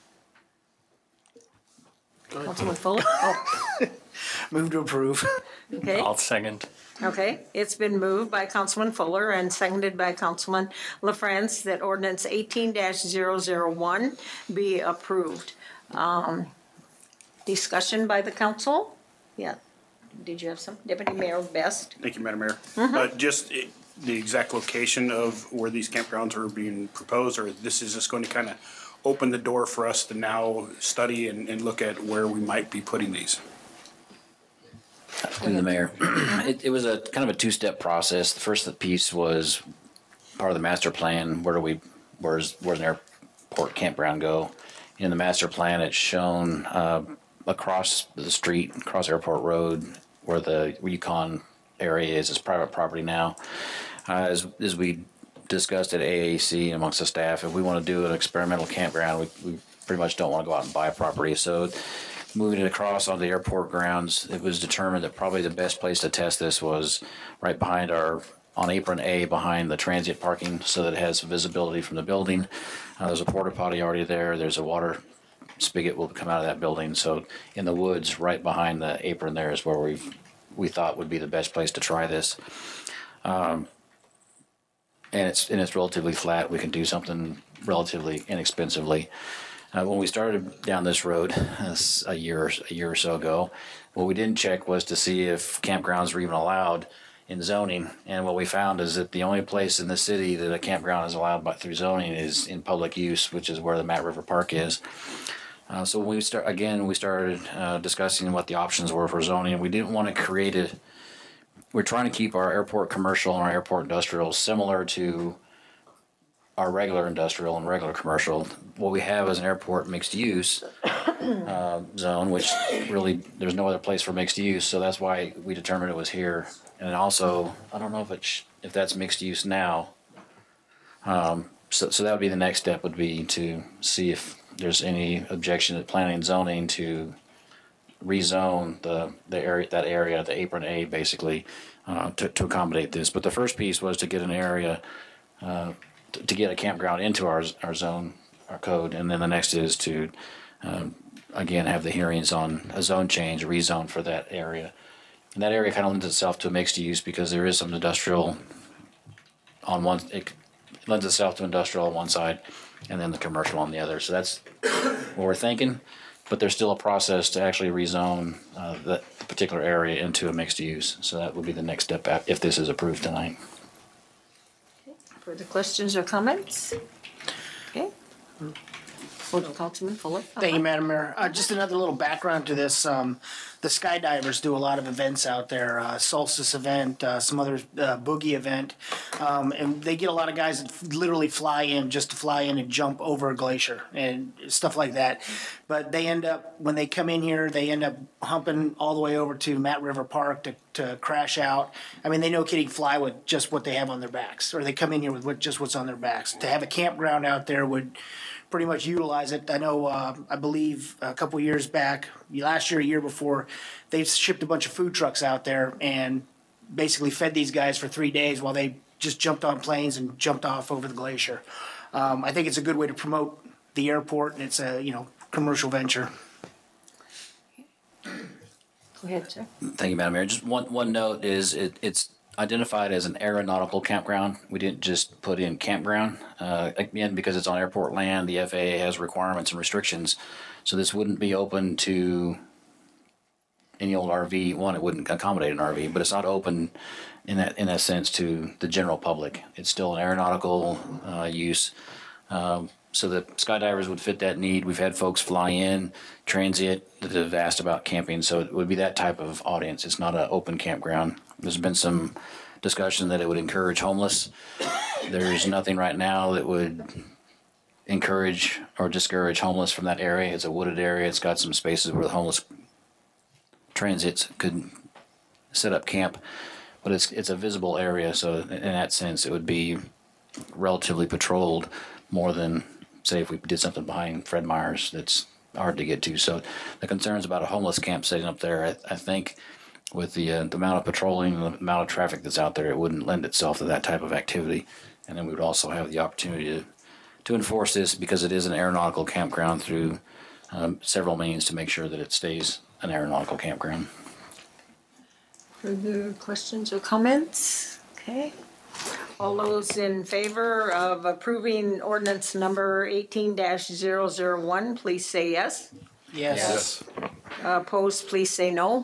Councilman Fuller? Oh, Move to approve. okay. I'll second. Okay, it's been moved by Councilman Fuller and seconded by Councilman LaFrance that ordinance eighteen dash zero zero one be approved. Um, discussion by the council? Yeah. Did you have some? Deputy Mayor Best? Thank you, Madam Mayor. Mhm. Uh, just eh, the exact location of where these campgrounds are being proposed, or this is just going to kind of open the door for us to now study and, and look at where we might be putting these? Through the mayor. It, it was a kind of a two-step process. The first piece was part of the master plan. Where do we, where's, where's an airport campground go? In the master plan, it's shown uh, across the street, across Airport Road, where the Yukon area is. It's private property now. Uh, as, as we discussed at A A C amongst the staff, if we want to do an experimental campground, we, we pretty much don't want to go out and buy property. So moving it across on the airport grounds, it was determined that probably the best place to test this was right behind our, on apron A, behind the transient parking, so that it has visibility from the building. Uh, there's a porta potty already there. There's a water spigot will come out of that building. So in the woods, right behind the apron there is where we've, we thought would be the best place to try this. Um, and it's, and it's relatively flat. We can do something relatively inexpensively. Uh, when we started down this road uh, a year a year or so ago, what we didn't check was to see if campgrounds were even allowed in zoning. And what we found is that the only place in the city that a campground is allowed by through zoning is in public use, which is where the Matt River Park is. Uh, so when we start again, we started uh, discussing what the options were for zoning. We didn't want to create it. We're trying to keep our airport commercial and our airport industrial similar to our regular industrial and regular commercial. What we have is an airport mixed use uh, zone, which really there's no other place for mixed use. So that's why we determined it was here. And also, I don't know if it's if that's mixed use now. Um, so, so that would be the next step, would be to see if there's any objection to planning and zoning to rezone the, the area, that area, the apron A basically, uh, to, to accommodate this. But the first piece was to get an area, uh, to, to get a campground into our, our zone, our code. And then the next is to, um, again, have the hearings on a zone change, a rezone for that area. And that area kind of lends itself to mixed use because there is some industrial on one, it lends itself to industrial on one side and then the commercial on the other. So that's what we're thinking, but there's still a process to actually rezone uh, that particular area into a mixed use. So that would be the next step if this is approved tonight. Further questions or comments? Okay. Hold on, Councilman Fuller. Thank you, Madam Mayor. Uh, just another little background to this. Um, the skydivers do a lot of events out there, uh, solstice event, uh, some other uh, boogie event, um, and they get a lot of guys that literally fly in just to fly in and jump over a glacier and stuff like that. But they end up, when they come in here, they end up humping all the way over to Matt River Park to, to crash out. I mean, they no kidding fly with just what they have on their backs, or they come in here with what, just what's on their backs. To have a campground out there would pretty much utilize it. I know, uh, I believe a couple years back, last year, a year before, they've shipped a bunch of food trucks out there and basically fed these guys for three days while they just jumped on planes and jumped off over the glacier. Um, I think it's a good way to promote the airport, and it's a, you know, commercial venture. Go ahead, sir. Thank you, Madam Mayor. Just one, one note is it, it's identified as an aeronautical campground. We didn't just put in campground. Uh, again, because it's on airport land, the F A A has requirements and restrictions. So this wouldn't be open to any old R V. One, it wouldn't accommodate an R V, but it's not open in that in that sense to the general public. It's still an aeronautical uh, use. Um, so the skydivers would fit that need. We've had folks fly in, transit, that have asked about camping. So it would be that type of audience. It's not an open campground. There's been some discussion that it would encourage homeless. There's nothing right now that would encourage or discourage homeless from that area. It's a wooded area. It's got some spaces where the homeless transits could set up camp, but it's it's a visible area. So in that sense, it would be relatively patrolled more than, say, if we did something behind Fred Meyer's that's hard to get to. So the concerns about a homeless camp setting up there, I, I think with the, uh, the amount of patrolling and the amount of traffic that's out there, it wouldn't lend itself to that type of activity. And then we would also have the opportunity to, to enforce this because it is an aeronautical campground through um, several means to make sure that it stays an aeronautical campground. Further questions or comments? Okay. All those in favor of approving ordinance number eighteen dash zero zero one, please say yes. Yes. Opposed, please say no.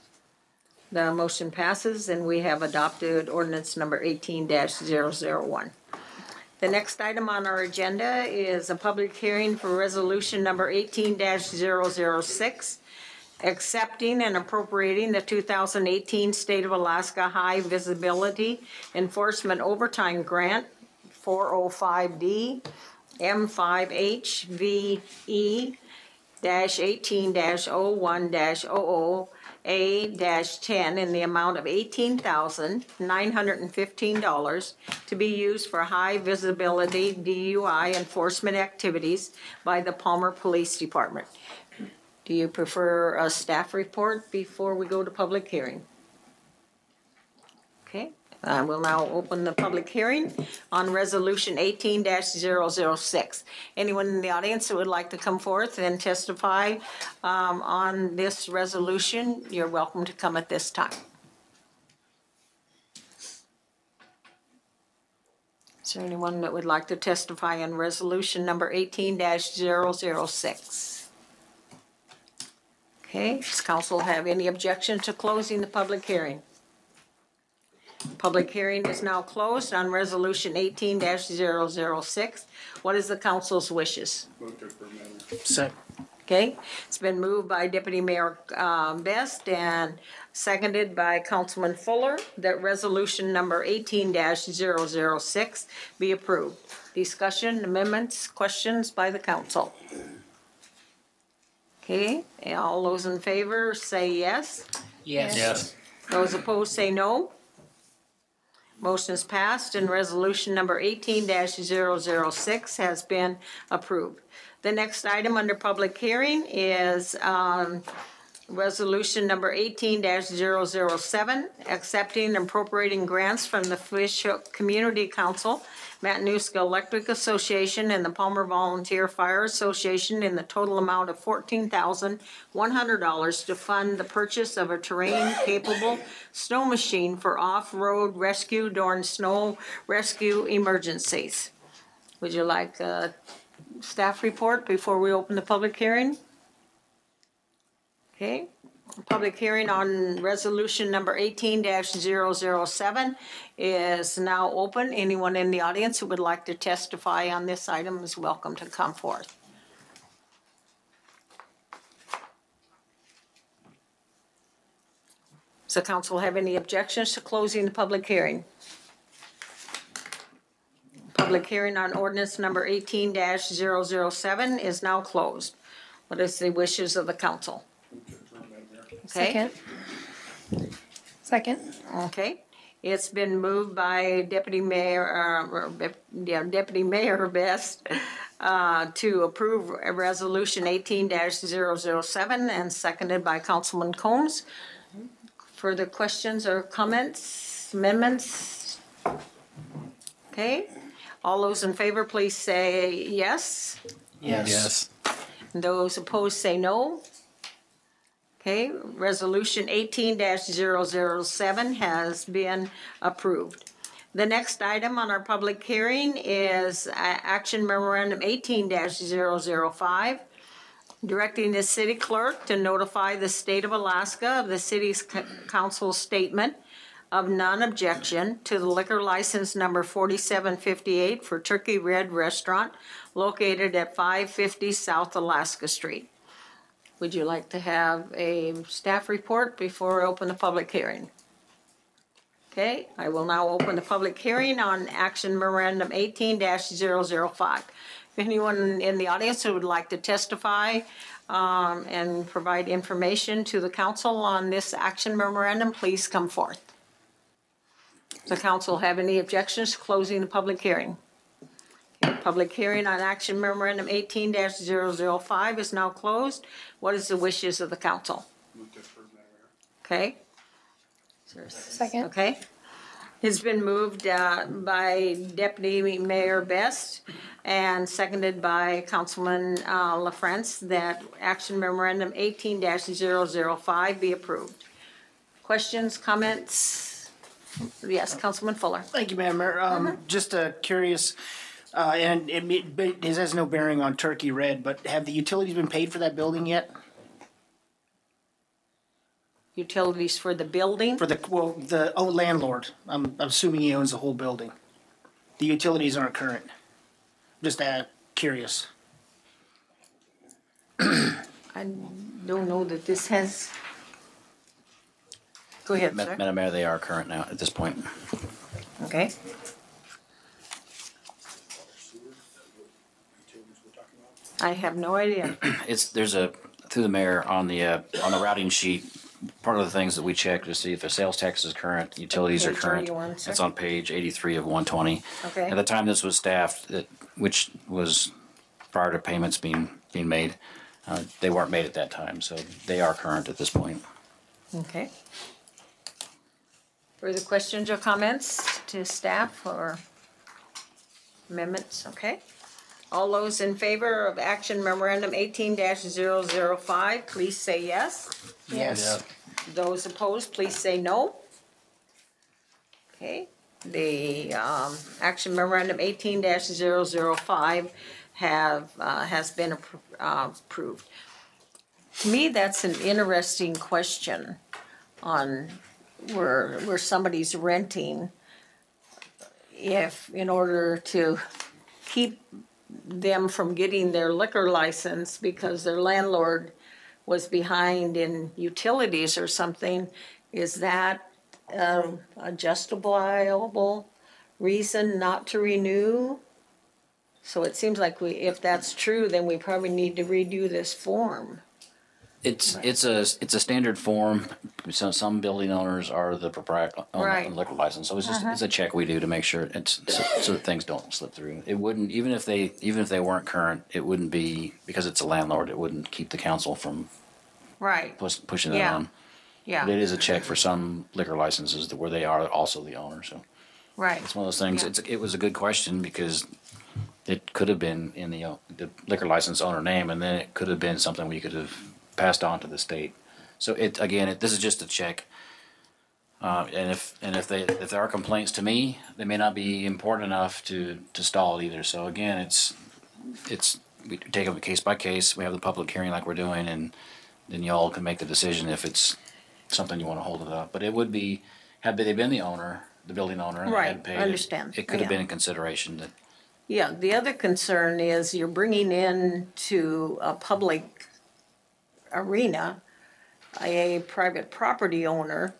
The motion passes and we have adopted ordinance number eighteen dash zero zero one. The next item on our agenda is a public hearing for resolution number eighteen dash zero zero six, accepting and appropriating the two thousand eighteen State of Alaska High Visibility Enforcement Overtime Grant four oh five D M five H V E eighteen dash oh one dash oh oh A ten in the amount of eighteen thousand nine hundred fifteen dollars to be used for high visibility D U I enforcement activities by the Palmer Police Department. Do you prefer a staff report before we go to public hearing? Okay, I will now open the public hearing on resolution eighteen dash zero zero six. Anyone in the audience that would like to come forth and testify um, on this resolution, you're welcome to come at this time. Is there anyone that would like to testify on resolution number eighteen dash zero zero six? Okay, does council have any objection to closing the public hearing? Public hearing is now closed on resolution eighteen dash zero zero six. What is the council's wishes? Second. Okay, it's been moved by Deputy Mayor um, Best and seconded by Councilman Fuller that resolution number eighteen dash zero zero six be approved. Discussion, amendments, questions by the council. Okay, all those in favor say yes. Yes. Yes. Those opposed say no. Motion is passed and resolution number eighteen 6 has been approved. The next item under public hearing is um, resolution number eighteen 7 accepting and appropriating grants from the Fish Hook Community Council, Matanuska Electric Association, and the Palmer Volunteer Fire Association in the total amount of fourteen thousand one hundred dollars to fund the purchase of a terrain-capable snow machine for off-road rescue during snow rescue emergencies. Would you like a staff report before we open the public hearing? Okay. Public hearing on resolution number eighteen 7 is now open. Anyone in the audience who would like to testify on this item is welcome to come forth. Does the council have any objections to closing the public hearing? Public hearing on ordinance number eighteen 7 is now closed. What is the wishes of the council? Okay. Second. Second. Okay. It's been moved by Deputy Mayor, uh, or, yeah, Deputy Mayor Best, uh, to approve a resolution eighteen 7 and seconded by Councilman Combs. Further questions or comments, amendments? Okay. All those in favor, please say yes. Yes. Yes. Those opposed say no. Okay, resolution eighteen 7 has been approved. The next item on our public hearing is uh, action memorandum eighteen 5 directing the city clerk to notify the state of Alaska of the city's c- council statement of non-objection to the liquor license number forty-seven fifty-eight for Turkey Red Restaurant located at five fifty South Alaska Street. Would you like to have a staff report before I open the public hearing? Okay, I will now open the public hearing on action memorandum eighteen 5. If anyone in the audience who would like to testify um, and provide information to the council on this action memorandum, please come forth. Does the council have any objections to closing the public hearing? Okay, public hearing on action memorandum eighteen 5 is now closed. What is the wishes of the council? Okay. Second. Okay. It's been moved uh, by Deputy Mayor Best and seconded by Councilman uh, LaFrance that action memorandum eighteen 5 be approved. Questions, comments? Yes, Councilman Fuller. Thank you, Madam Mayor. Um, Just uh, curious, uh, and it, it, it has no bearing on Turkey Red, but have the utilities been paid for that building yet? Utilities for the building? For the, well, the oh, landlord. I'm, I'm assuming he owns the whole building. The utilities aren't current. Just uh, curious. I don't know that this has. Go ahead, Ma- sir. Madam Mayor, they are current now at this point. Okay. I have no idea. It's, there's a, through the mayor, on the, uh, on the routing sheet, part of the things that we check to see if the sales tax is current, utilities are Page current. eighty-one, sir. It's on page eighty-three of one twenty. Okay. At the time this was staffed, that, which was prior to payments being, being made, uh, they weren't made at that time, so they are current at this point. Okay. Further questions or comments to staff or amendments? Okay. All those in favor of action memorandum eighteen 5 please say yes. Yes. Those opposed, please say no. Okay. The um, action memorandum eighteen 5 have uh, has been appro- uh, approved. To me, that's an interesting question on where where somebody's renting, if in order to keep them from getting their liquor license because their landlord was behind in utilities or something, is that um, a justifiable reason not to renew? So it seems like we, if that's true, then we probably need to redo this form. It's, it's a, it's a standard form. So some building owners are the proprietor on Right. the liquor license. So it's just, Uh-huh. it's a check we do to make sure it's, so, so that things don't slip through. It wouldn't, even if they, even if they weren't current, it wouldn't be, because it's a landlord, it wouldn't keep the council from Right, push, pushing it Yeah. on. yeah, But it is a check for some liquor licenses that where they are also the owner, so. right. It's one of those things, Yeah. it's, it was a good question because it could have been in the, uh, the liquor license owner name, and then it could have been something we could have passed on to the state. So it, again, it, this is just a check. Uh, and if, and if they, if there are complaints to me, they may not be important enough to, to stall it either. So again, it's, it's, we take them case by case, we have the public hearing like we're doing, and then y'all can make the decision if it's something you wanna hold it up. But it would be, had they been the owner, the building owner, and they Right, had paid I it, understand. it could have Yeah. been in consideration that, Yeah, the other concern is you're bringing in to a public arena a private property owner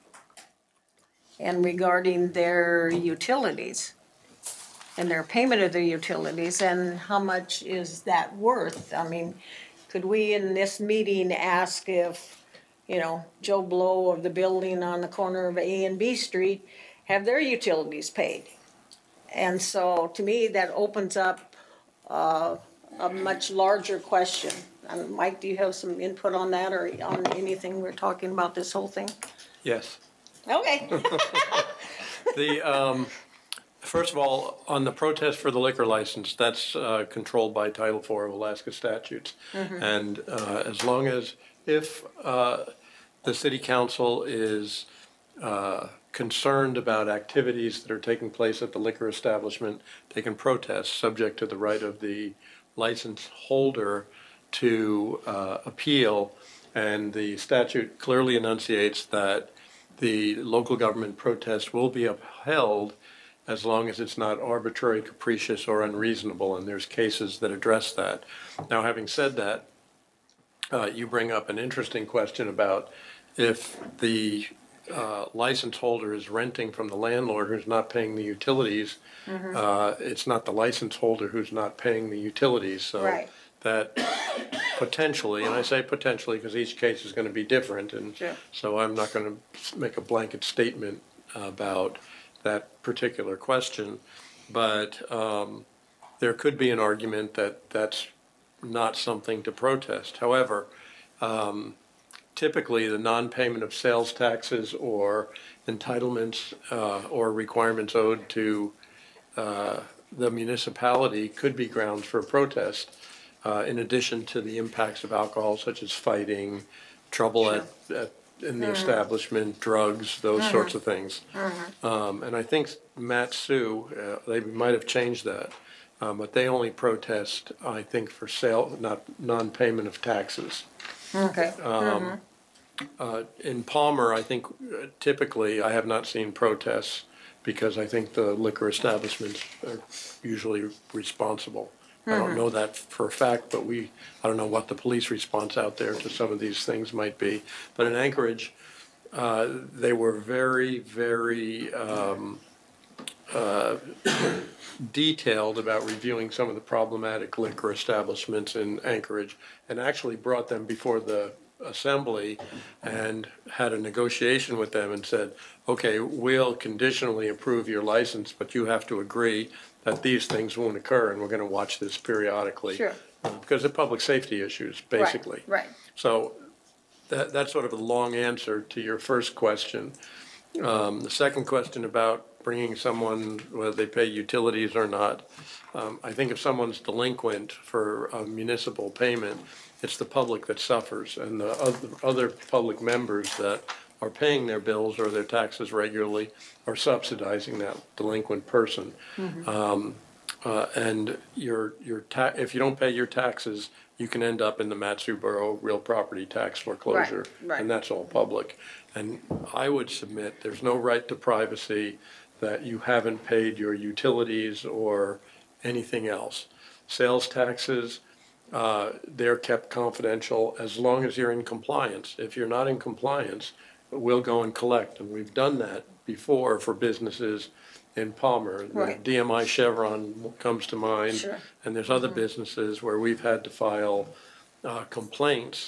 and regarding their utilities and their payment of their utilities, and how much is that worth? I mean, could we in this meeting ask if, you know, Joe Blow of the building on the corner of A and B Street have their utilities paid? And so, to me, that opens up uh, a much larger question. And Mike, do you have some input on that or on anything we're talking about, this whole thing? Yes. Okay. The, um, first of all, on the protest for the liquor license, that's, uh, controlled by Title Four of Alaska statutes. Mhm. And, uh, as long as, if, uh, the city council is, uh, concerned about activities that are taking place at the liquor establishment, they can protest, subject to the right of the license holder to, uh, appeal. And the statute clearly enunciates that the local government protest will be upheld as long as it's not arbitrary, capricious, or unreasonable, and there's cases that address that. Now, having said that, uh, you bring up an interesting question about if the uh, license holder is renting from the landlord who's not paying the utilities, Mhm. uh, it's not the license holder who's not paying the utilities, so Right. that potentially, and I say potentially because each case is going to be different, and Sure. so I'm not going to make a blanket statement about that particular question, but um, there could be an argument that that's not something to protest. However, um, typically the non-payment of sales taxes or entitlements uh, or requirements owed to uh, the municipality could be grounds for protest, uh, in addition to the impacts of alcohol, such as fighting, trouble at, at in the Mhm. establishment, drugs, those Mhm. sorts of things. Mhm. Um, and I think Matt Sue, uh, they might have changed that, um, but they only protest, I think, for sale, not non-payment of taxes. Okay. Um, uh, in Palmer, I think uh, typically I have not seen protests because I think the liquor establishments are usually responsible. I don't Mhm. know that for a fact, but we, I don't know what the police response out there to some of these things might be. But in Anchorage, uh, they were very, very um, uh, detailed about reviewing some of the problematic liquor establishments in Anchorage, and actually brought them before the assembly and had a negotiation with them and said, okay, we'll conditionally approve your license, but you have to agree that these things won't occur, and we're going to watch this periodically. Sure. uh, Because of public safety issues, Right, basically. Right. So that, that's sort of a long answer to your first question. Um, the second question about bringing someone, whether they pay utilities or not, um, I think if someone's delinquent for a municipal payment, it's the public that suffers, and the other, other public members that are paying their bills or their taxes regularly are subsidizing that delinquent person. Mhm. Um, uh, and your, your ta- if you don't pay your taxes, you can end up in the Mat-Su Borough real property tax foreclosure. Right, right. And that's all public. And I would submit there's no right to privacy that you haven't paid your utilities or anything else. Sales taxes, uh, they're kept confidential as long as you're in compliance. If you're not in compliance, we'll go and collect. And we've done that before for businesses in Palmer. The Right. D M I Chevron comes to mind. Sure. And there's other businesses where we've had to file uh, complaints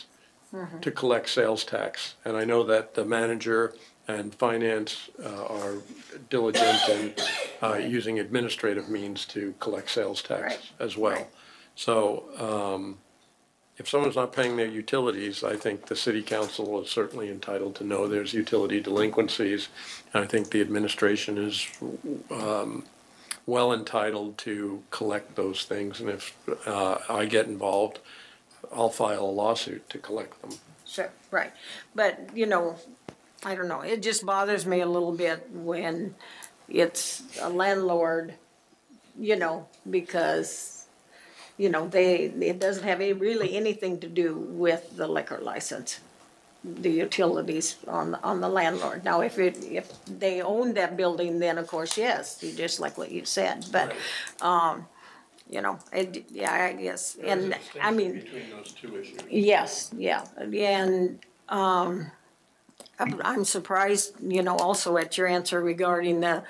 to collect sales tax. And I know that the manager and finance uh, are diligent in uh, using administrative means to collect sales tax Right. as well. Right. So um, if someone's not paying their utilities, I think the city council is certainly entitled to know there's utility delinquencies. And I think the administration is um, well entitled to collect those things. And if uh, I get involved, I'll file a lawsuit to collect them. Sure, right. But, you know, I don't know, it just bothers me a little bit when it's a landlord, you know, because, you know, they, it doesn't have any, really anything to do with the liquor license, the utilities on, on the landlord. Now, if it, if they own that building, then of course, yes, you just like what you said, but, um, you know, it, yeah, I guess, and, I mean. Between those two issues. Yes, yeah, and, um, I'm, I'm surprised, you know, also at your answer regarding the,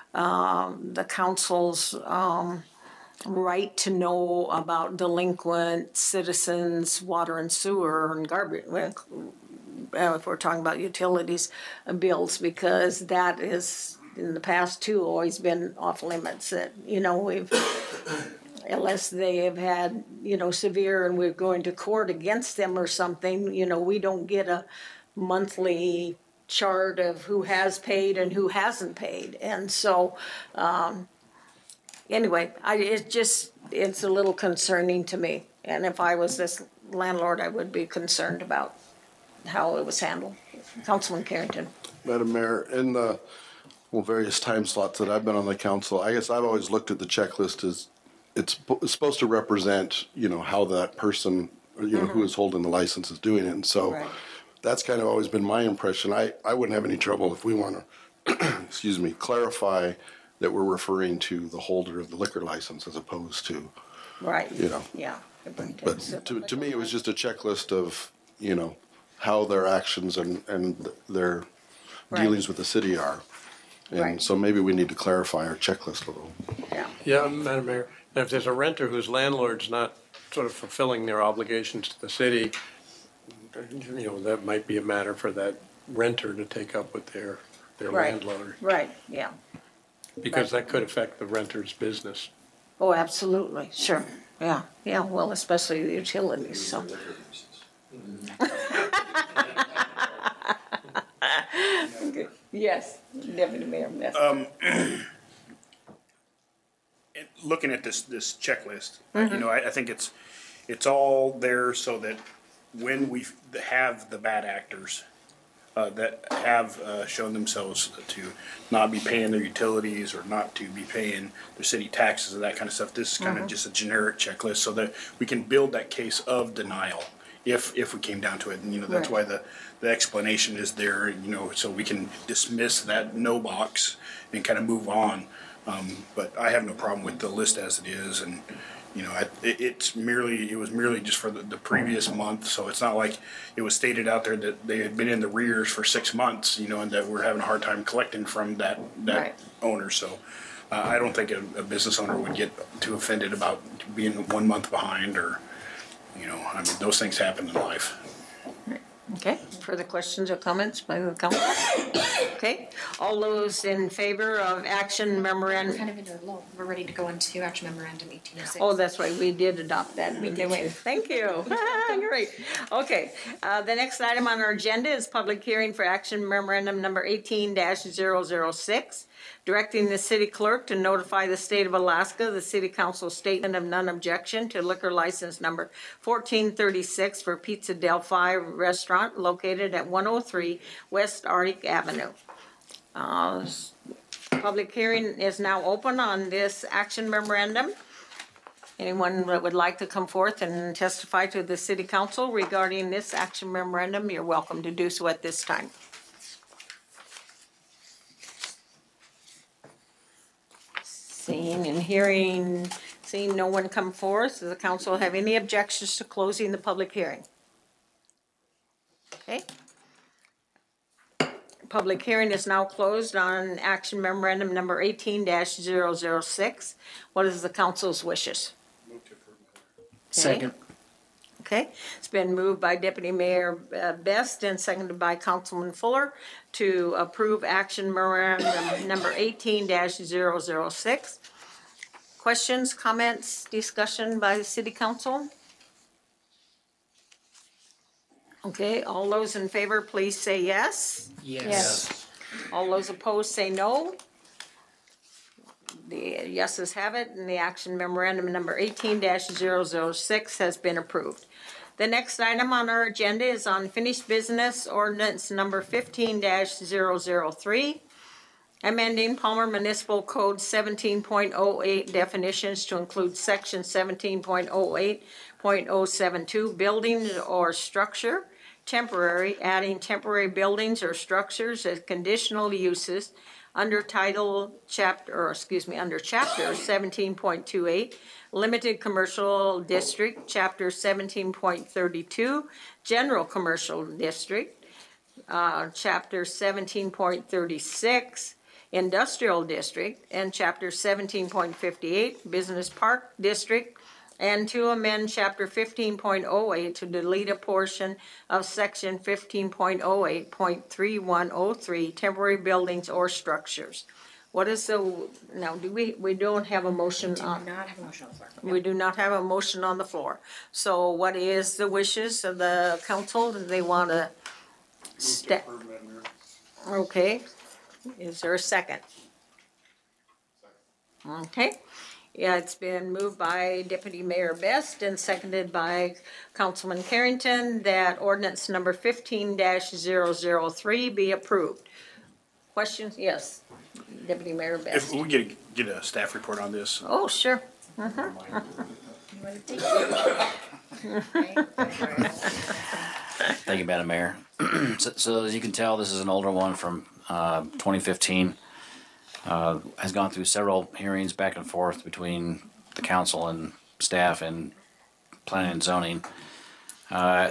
um, the council's, um, right to know about delinquent citizens' water and sewer and garbage, well, uh, if we're talking about utilities uh, bills, because that is, in the past too, always been off limits, that, you know, we've, unless they have had, you know, severe and we're going to court against them or something, you know, we don't get a monthly chart of who has paid and who hasn't paid. And so, um, anyway, I, it just, it's a little concerning to me. And if I was this landlord, I would be concerned about how it was handled. Councilman Carrington. Madam Mayor, in the, well, various time slots that I've been on the council, I guess I've always looked at the checklist as it's, it's supposed to represent, you know, how that person, you know, mm-hmm. who is holding the license is doing it. And so right. that's kind of always been my impression. I, I wouldn't have any trouble if we want to, excuse me, clarify that we're referring to the holder of the liquor license as opposed to, right. you know. Yeah. But to, to me, it was just a checklist of, you know, how their actions and, and their right. dealings with the city are. And right. so maybe we need to clarify our checklist a little. Yeah. Yeah, Madam Mayor. And if there's a renter whose landlord's not sort of fulfilling their obligations to the city, you know, that might be a matter for that renter to take up with their, their right. landlord. Right, yeah. Because right. that could affect the renter's business. Oh, absolutely, sure. Yeah, yeah, well, especially the utilities, so. Okay. Yes, Deputy Mayor. Yes. Um, looking at this this checklist, mm-hmm. you know, I, I think it's it's all there so that when we have the bad actors uh, that have uh, shown themselves to not be paying their utilities or not to be paying their city taxes and that kind of stuff, this is kind mm-hmm. of just a generic checklist so that we can build that case of denial if if we came down to it. And, you know, that's right. why the, the explanation is there, you know, so we can dismiss that no box and kind of move on. Um, but I have no problem with the list as it is. And, you know, I, it, it's merely, it was merely just for the, the previous month. So it's not like it was stated out there that they had been in the rears for six months, you know, and that we're having a hard time collecting from that, that right. owner. So uh, I don't think a, a business owner would get too offended about being one month behind or, you know, I mean, those things happen in life. Okay, further questions or comments by the council? Okay, all those in favor of action memorandum? Kind of into a lull. We're ready to go into action memorandum eighteen oh six. Oh, that's right, we did adopt that. We did. Thank you. Great. Okay, uh, the next item on our agenda is public hearing for action memorandum number eighteen dash zero zero six. Directing the city clerk to notify the state of Alaska, the city council statement of non-objection to liquor license number fourteen thirty-six for Pizza Del Fi restaurant located at one oh three West Arctic Avenue. Uh, public hearing is now open on this action memorandum. Anyone that would like to come forth and testify to the city council regarding this action memorandum, you're welcome to do so at this time. Seeing and hearing, seeing no one come forth, does the council have any objections to closing the public hearing? Okay. Public hearing is now closed on action memorandum number eighteen dash zero zero six. What is the council's wishes? Second. Okay, it's been moved by Deputy Mayor uh, Best and seconded by Councilman Fuller to approve action memorandum number eighteen dash zero zero six. Questions, comments, discussion by the city council? Okay, all those in favor, please say yes. Yes. All those opposed, say no. The yeses have it, and the action memorandum number eighteen dash zero zero six has been approved. The next item on our agenda is unfinished business ordinance number fifteen dash zero zero three, amending Palmer Municipal Code seventeen point oh eight definitions to include section seventeen point oh eight point oh seven two, building or structure, temporary, adding temporary buildings or structures as conditional uses under title chapter, or excuse me, under chapter seventeen point two eight, limited commercial district, chapter seventeen point thirty-two, general commercial district, uh, chapter seventeen point thirty-six, industrial district, and chapter seventeen point fifty-eight, business park district, and to amend chapter fifteen point oh eight to delete a portion of section fifteen point oh eight point three one oh three, temporary buildings or structures. What is the, now, do we, we don't have a motion on? Do not have a motion on the floor. We do not have a motion on the floor. So what is the wishes of the council? Do they want to step? Okay, is there a second? Okay. Yeah, it's been moved by Deputy Mayor Best and seconded by Councilman Carrington that ordinance number fifteen dash zero zero three be approved. Questions? Yes, Deputy Mayor Best. If we get, a- get a staff report on this. Oh, sure. Uh-huh. Thank you, Madam Mayor. So, so as you can tell, this is an older one from uh, twenty fifteen. Uh, has gone through several hearings back and forth between the council and staff and planning and zoning. Uh,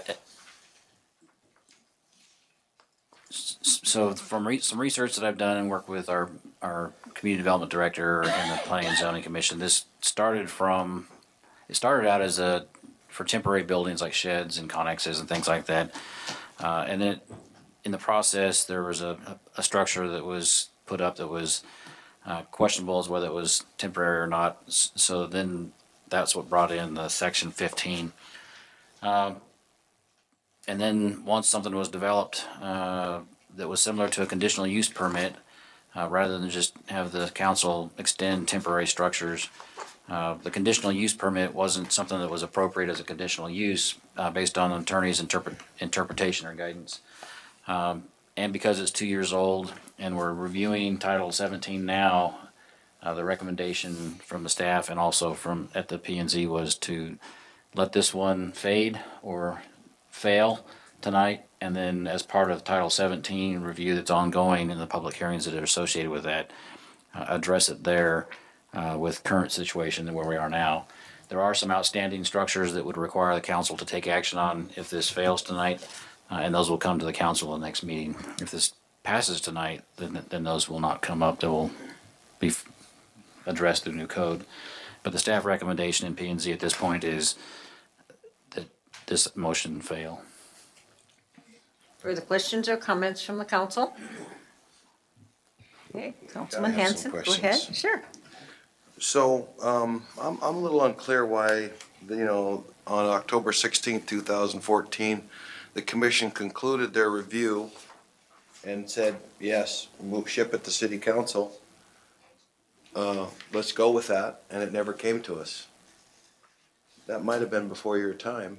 s- so from re- some research that I've done and work with our, our community development director and the planning and zoning commission, this started from, it started out as a, for temporary buildings like sheds and connexes and things like that. Uh, and then in the process, there was a, a structure that was put up that was uh, questionable as whether it was temporary or not. S- So then that's what brought in the section fifteen. Um, and then once something was developed uh, that was similar to a conditional use permit, uh, rather than just have the council extend temporary structures, uh, the conditional use permit wasn't something that was appropriate as a conditional use uh, based on an attorney's interpret, interpretation or guidance. Um, and because it's two years old and we're reviewing Title seventeen now, uh, the recommendation from the staff and also from at the P and Z was to let this one fade or fail tonight, and then as part of Title seventeen review that's ongoing and the public hearings that are associated with that, uh, address it there uh, with current situation and where we are now. There are some outstanding structures that would require the council to take action on if this fails tonight, uh, and those will come to the council in the next meeting. If this passes tonight, then then those will not come up. They will be f- addressed through new code. But the staff recommendation in P and Z at this point is that this motion fail. Further questions or comments from the council? Okay, Councilman I have Hanson, some go ahead. questions. Sure. So, um, I'm, I'm a little unclear why, you know, on October sixteenth, two thousand fourteen, the commission concluded their review and said, yes, we'll ship it to city council. Uh, let's go with that, and it never came to us. That might have been before your time.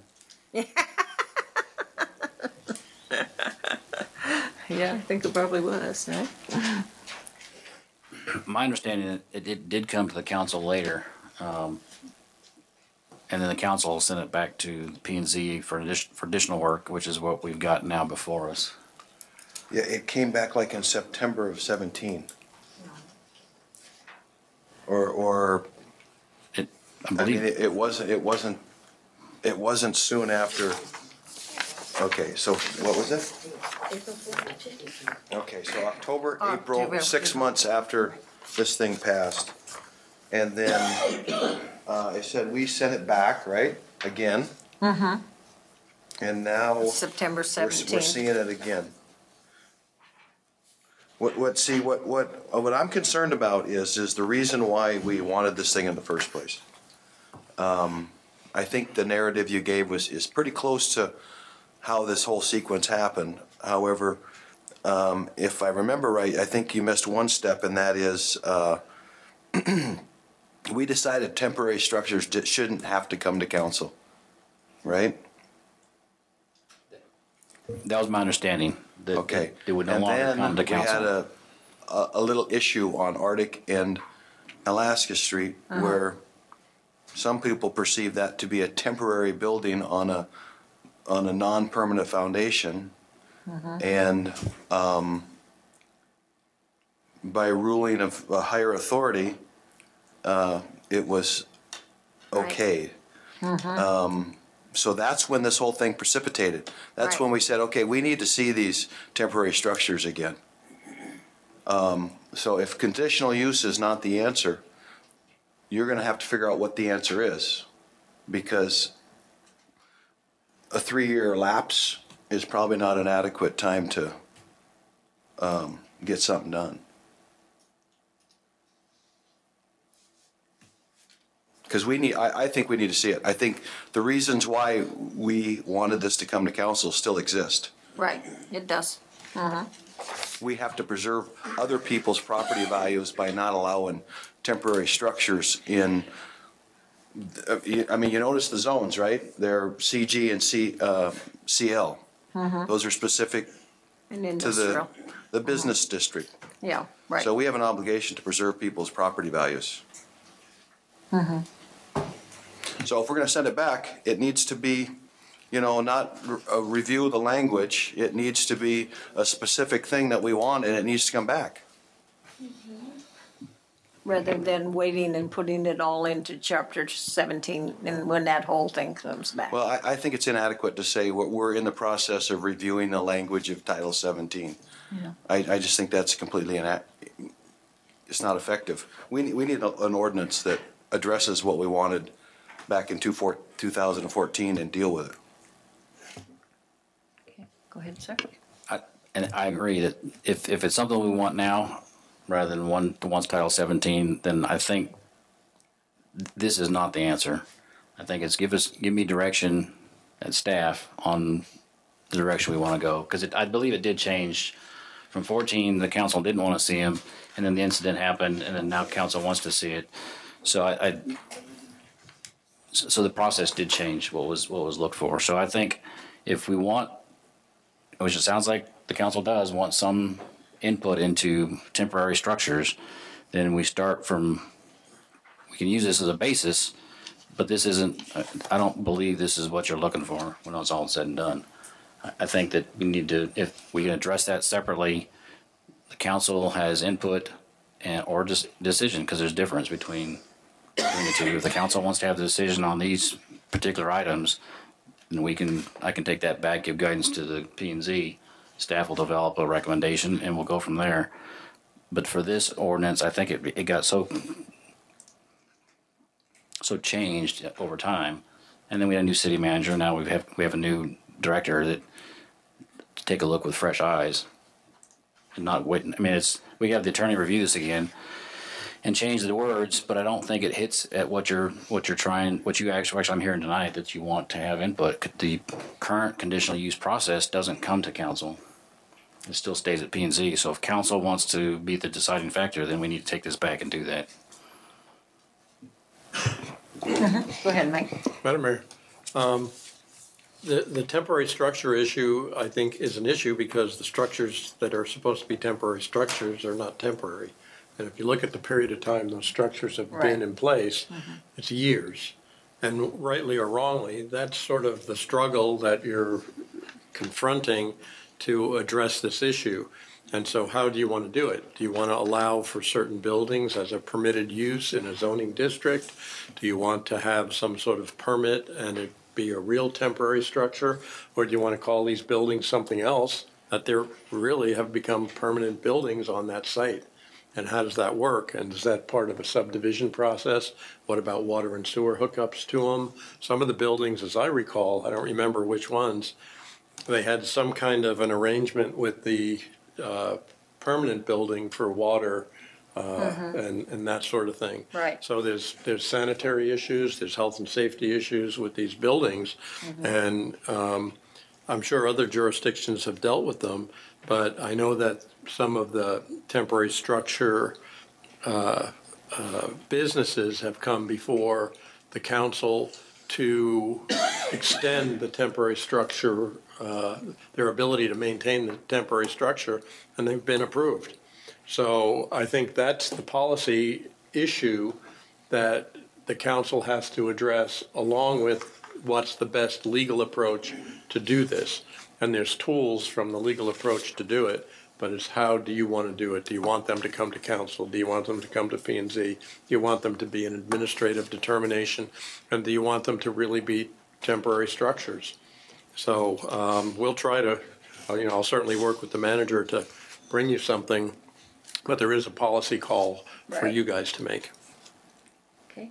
Yeah, I think it probably was, no? My understanding, it, it did come to the council later, um, and then the council sent it back to P and Z for addition, for additional work, which is what we've got now before us. Yeah, it came back like in September of seventeen. Or, or, It, I I mean, believe, it it wasn't, it wasn't, it wasn't soon after. Okay, so what was it? Okay, so October, April, October. six months after this thing passed. And then, uh, I said, we sent it back, right, again? Mm-hmm. And now. September We're, we're seventeenth. seeing it again. What, what, see, what, what, uh, what I'm concerned about is, is the reason why we wanted this thing in the first place. Um, I think the narrative you gave was, is pretty close to how this whole sequence happened. However, um, if I remember right, I think you missed one step, and that is, uh, we decided temporary structures di- shouldn't have to come to council, right? That was my understanding. That Okay. It would no And longer then come to we had council. a, a, a little issue on Arctic and Alaska Street Uh-huh. where some people perceive that to be a temporary building on a, on a non-permanent foundation. Uh-huh. And, um, by ruling of a higher authority, uh, it was okayed. Uh-huh. Um, so that's when this whole thing precipitated. That's Right. when we said, okay, we need to see these temporary structures again. Um, so if conditional use is not the answer, you're gonna have to figure out what the answer is. Because a three-year lapse is probably not an adequate time to, um, get something done. Because we need, I, I think we need to see it. I think the reasons why we wanted this to come to council still exist. Right, it does. Uh-huh. We have to preserve other people's property values by not allowing temporary structures in, uh, you- I mean, you notice the zones, right? They're C G and C, uh, C L. Uh-huh. Those are specific And to the, industrial. the business district. Yeah, right. So we have an obligation to preserve people's property values. Uh-huh. So if we're gonna send it back, it needs to be, you know, not re- a review of the language. It needs to be a specific thing that we want, and it needs to come back. Rather than waiting and putting it all into chapter seventeen and when that whole thing comes back. Well, I, I think it's inadequate to say we're, we're in the process of reviewing the language of Title seventeen. Yeah. I, I just think that's completely ina- it's not effective. We, need- we need a- an ordinance that addresses what we wanted back in two four, two thousand fourteen and deal with it. Okay, go ahead, sir. I- And I agree that if, if it's something we want now, rather than one, once Title seventeen, then I think this is not the answer. I think it's give us, give me direction at staff on the direction we want to go. Because I believe it did change from fourteen, the council didn't want to see him, and then the incident happened, and then now council wants to see it. So I, I so the process did change what was, what was looked for. So I think if we want, which it sounds like the council does, want some input into temporary structures, then we start from, we can use this as a basis, but this isn't, I don't believe this is what you're looking for when it's all said and done. I- I think that we need to, if we can address that separately, the council has input and, or just decision, because there's difference between, between the two. If the council wants to have the decision on these particular items, then we can, I can take that back, give guidance to the P and Z. Staff will develop a recommendation and we'll go from there. But for this ordinance, I think it, it got so, so changed over time. And then we had a new city manager. Now we have, we have a new director that to take a look with fresh eyes and not wait. I mean, it's, we have the attorney review this again and change the words, but I don't think it hits at what you're, what you're trying, what you actually, actually I'm hearing tonight that you want to have input. The current conditional use process doesn't come to council. It still stays at P and Z. So if council wants to be the deciding factor, then we need to take this back and do that. Go ahead, Mike. Madam Mayor, um, the, the temporary structure issue, I think, is an issue because the structures that are supposed to be temporary structures are not temporary. And if you look at the period of time those structures have Right. been in place, it's years. And rightly or wrongly, that's sort of the struggle that you're confronting to address this issue. And so how do you want to do it? Do you want to allow for certain buildings as a permitted use in a zoning district? Do you want to have some sort of permit and it be a real temporary structure? Or do you want to call these buildings something else, that they really have become permanent buildings on that site? And how does that work? And is that part of a subdivision process? What about water and sewer hookups to them? Some of the buildings, as I recall, I don't remember which ones, they had some kind of an arrangement with the uh, permanent building for water uh, Mhm. and, and that sort of thing. Right. So there's, there's sanitary issues, there's health and safety issues with these buildings. Mhm. And um, I'm sure other jurisdictions have dealt with them, but I know that some of the temporary structure uh, uh, businesses have come before the council to extend the temporary structure, uh, their ability to maintain the temporary structure, and they've been approved. So I think that's the policy issue that the council has to address, along with what's the best legal approach to do this. And there's tools from the legal approach to do it, but it's how do you want to do it? Do you want them to come to council? Do you want them to come to P and Z? Do you want them to be an administrative determination? And do you want them to really be temporary structures? So um, we'll try to, uh, you know, I'll certainly work with the manager to bring you something, but there is a policy call for Right. you guys to make. Okay.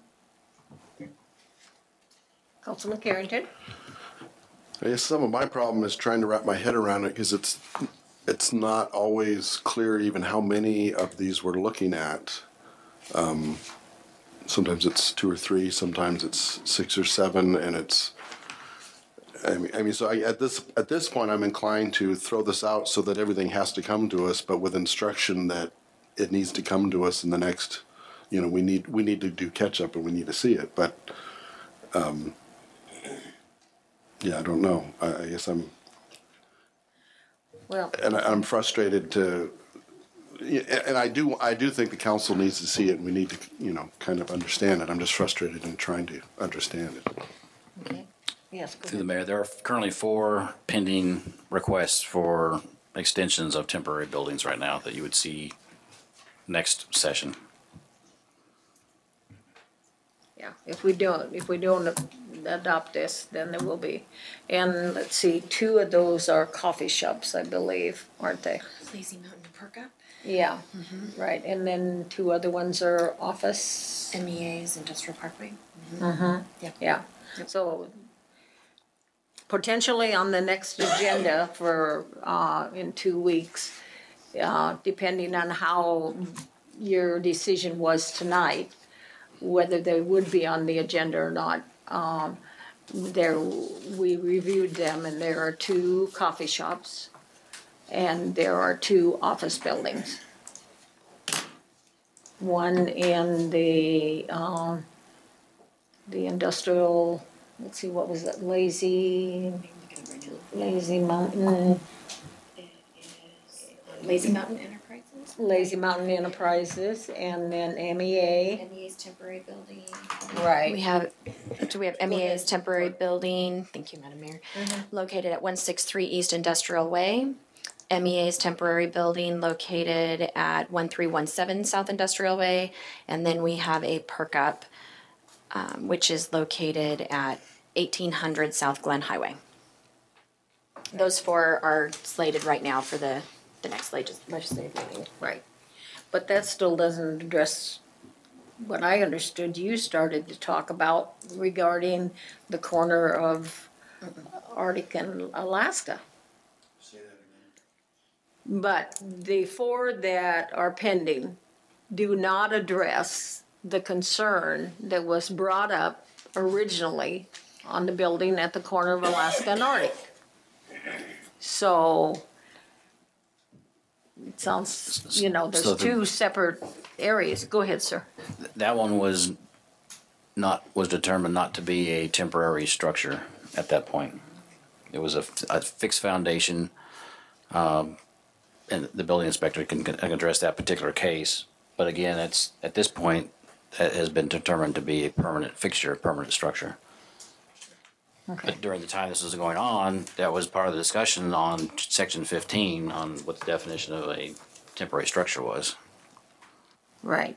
Councilman Carrington? I guess some of my problem is trying to wrap my head around it because it's it's not always clear even how many of these we're looking at. Um, sometimes it's two or three, sometimes it's six or seven, and it's. I mean, I mean, so I, at this at this point, I'm inclined to throw this out so that everything has to come to us, but with instruction that it needs to come to us in the next. You know, we need we need to do catch up and we need to see it, but. Um, Yeah, I don't know. I, I guess I'm, Well, and I, I'm frustrated to, yeah, and I do, I do think the council needs to see it, and we need to, you know, kind of understand it. I'm just frustrated in trying to understand it. okay. Yes, go Through the ahead. mayor, there are currently four pending requests for extensions of temporary buildings right now that you would see next session. Yeah, if we don't, if we don't adopt this, then there will be. And let's see, two of those are coffee shops, I believe, aren't they? Lazy Mountain Perk Up, Yeah, Mhm. right. And then two other ones are office. M E A's Industrial Parkway. Mm-hmm. Yeah. Yeah. So potentially on the next agenda for, uh, in two weeks, uh, depending on how your decision was tonight, whether they would be on the agenda or not. Um, there, we reviewed them, and there are two coffee shops, and there are two office buildings. One in the, um, the industrial, let's see, what was it, Lazy, Lazy Mountain, Lazy Mountain Enterprises. Lazy Mountain Enterprises, and then M E A. M E A's temporary building. Right. We have, do we have M E A's ahead. temporary building, thank you, Madam Mayor, located at one sixty-three East Industrial Way. M E A's temporary building located at one three one seven South Industrial Way. And then we have a Perk Up, um, which is located at eighteen hundred South Glen Highway. Those four are slated right now for the, the next legis- legislative meeting. Right. But that still doesn't address what I understood you started to talk about regarding the corner of Arctic and Alaska. Say that again. But the four that are pending do not address the concern that was brought up originally on the building at the corner of Alaska and Arctic. So it sounds, you know, there's So the- two separate areas. Go ahead, sir. That one was not, was determined not to be a temporary structure at that point. It was a, a fixed foundation, um, and the building inspector can, can address that particular case. But again, it's, at this point, it has been determined to be a permanent fixture, a permanent structure. Okay. But during the time this was going on, that was part of the discussion on section fifteen on what the definition of a temporary structure was. Right.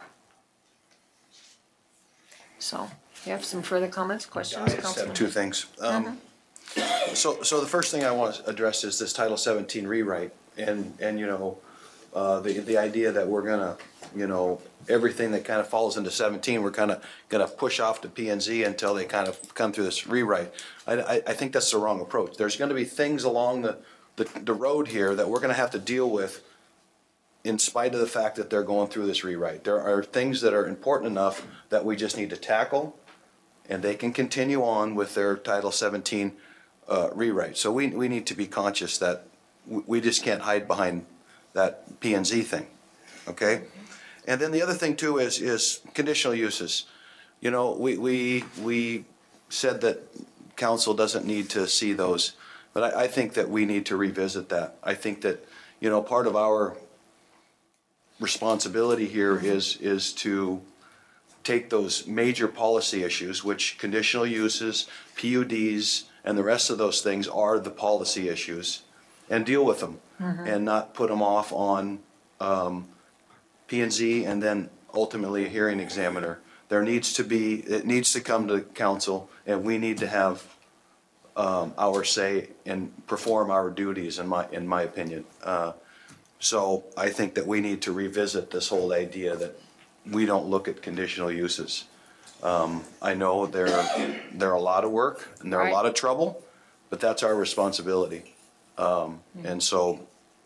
So, you have some further comments, questions, I just have Councilman? two things. Um, So, so the first thing I want to address is this Title seventeen rewrite. And, and, you know, uh, the, the idea that we're gonna, you know, everything that kind of falls into seventeen, we're kind of gonna push off to P and Z until they kind of come through this rewrite. I, I, I think that's the wrong approach. There's gonna be things along the, the, the road here that we're gonna have to deal with in spite of the fact that they're going through this rewrite. There are things that are important enough that we just need to tackle, and they can continue on with their Title seventeen uh, rewrite. So we, we need to be conscious that w- we just can't hide behind that P and Z thing, okay? And then the other thing too is, is conditional uses. You know, we, we, we said that council doesn't need to see those, but I, I think that we need to revisit that. I think that, you know, part of our responsibility here is, is to take those major policy issues, which conditional uses, P U Ds, and the rest of those things are the policy issues, and deal with them, and not put them off on um, P and Z and then ultimately a hearing examiner. There needs to be, it needs to come to council, and we need to have um, our say and perform our duties, in my, in my opinion. Uh, So I think that we need to revisit this whole idea that we don't look at conditional uses. Um, I know they're, they're a lot of work and they're a lot of trouble, but that's our responsibility. Um, and so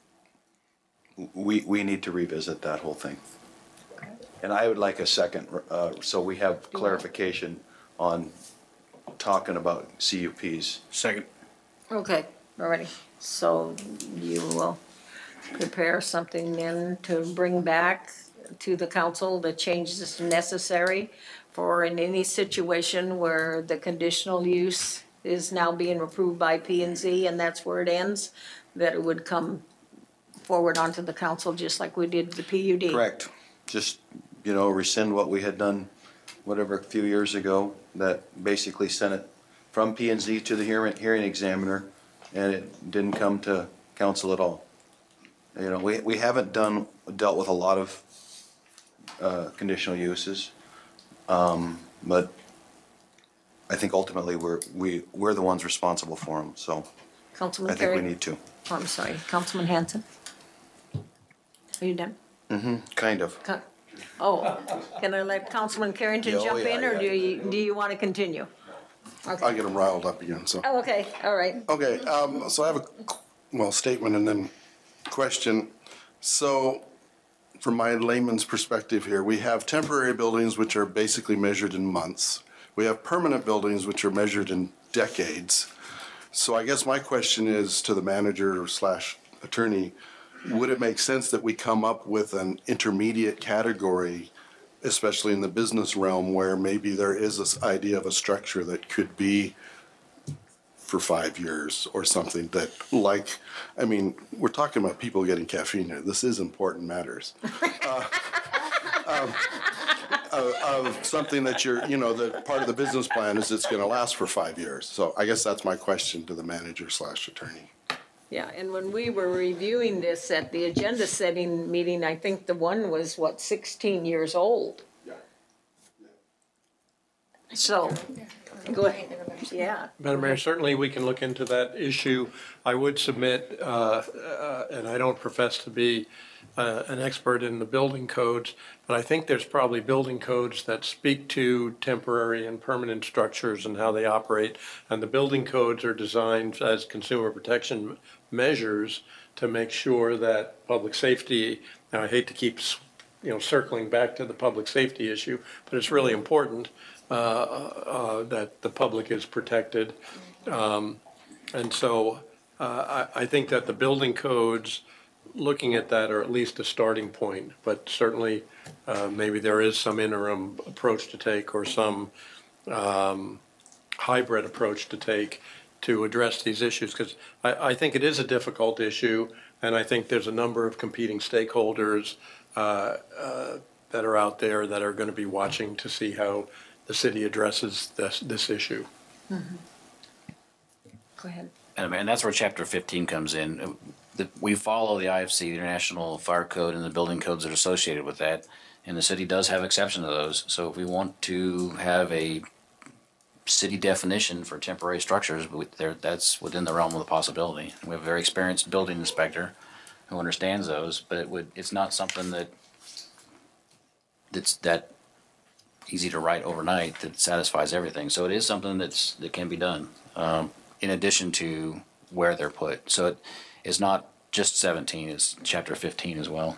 we, we need to revisit that whole thing. And I would like a second, uh, so we have clarification on talking about C U Ps. Second. Okay, already. So you will prepare something then to bring back to the council, the changes necessary for in any situation where the conditional use is now being approved by P and Z and that's where it ends, that it would come forward onto the council just like we did the P U D. Correct. Just, you know, rescind what we had done, whatever, a few years ago, that basically sent it from P and Z to the hearing, hearing examiner, and it didn't come to council at all. You know, we, we haven't done, dealt with a lot of, uh, conditional uses. Um, but I think ultimately we're, we, we're the ones responsible for them, so Councilman I think we Carey? need to. Oh, I'm sorry, Councilman Hanson? Are you done? Mm-hmm, kind of. Co- Oh, can I let Councilman Carrington Yeah, oh, jump yeah, in or yeah. do you, do you want to continue? I get them riled up again, so. Oh, okay, all right. Okay, um, so I have a, well, statement and then question. So, from my layman's perspective here, we have temporary buildings which are basically measured in months. We have permanent buildings which are measured in decades. So I guess my question is to the manager slash attorney, would it make sense that we come up with an intermediate category, especially in the business realm, where maybe there is this idea of a structure that could be for five years or something that, like, I mean, we're talking about people getting caffeine here. This is important matters. Uh, um, of, of something that you're, you know, the part of the business plan is it's going to last for five years. So I guess that's my question to the manager slash attorney. Yeah, and when we were reviewing this at the agenda setting meeting, I think the one was, what, sixteen years old? Yeah. So, go ahead, yeah. Madam Mayor, certainly we can look into that issue. I would submit, uh, uh, and I don't profess to be uh, an expert in the building codes, but I think there's probably building codes that speak to temporary and permanent structures and how they operate. And the building codes are designed as consumer protection measures to make sure that public safety, now I hate to keep, you know, circling back to the public safety issue, but it's really important uh, uh, that the public is protected. Um, and so uh, I, I think that the building codes, looking at that, are at least a starting point, but certainly uh, maybe there is some interim approach to take or some um, hybrid approach to take to address these issues, because I, I think it is a difficult issue, and I think there's a number of competing stakeholders uh, uh, that are out there that are going to be watching to see how the city addresses this, this issue. Mm-hmm. Go ahead. And, and that's where chapter fifteen comes in. The, we follow the I F C, the International Fire Code, and the building codes that are associated with that. And the city does have exception to those. So if we want to have a city definition for temporary structures, we, there, that's within the realm of the possibility. We have a very experienced building inspector who understands those, but it would, it's not something that, that's that easy to write overnight that satisfies everything. So it is something that's, that can be done, um, in addition to where they're put. So it is not just seventeen, it's chapter fifteen as well.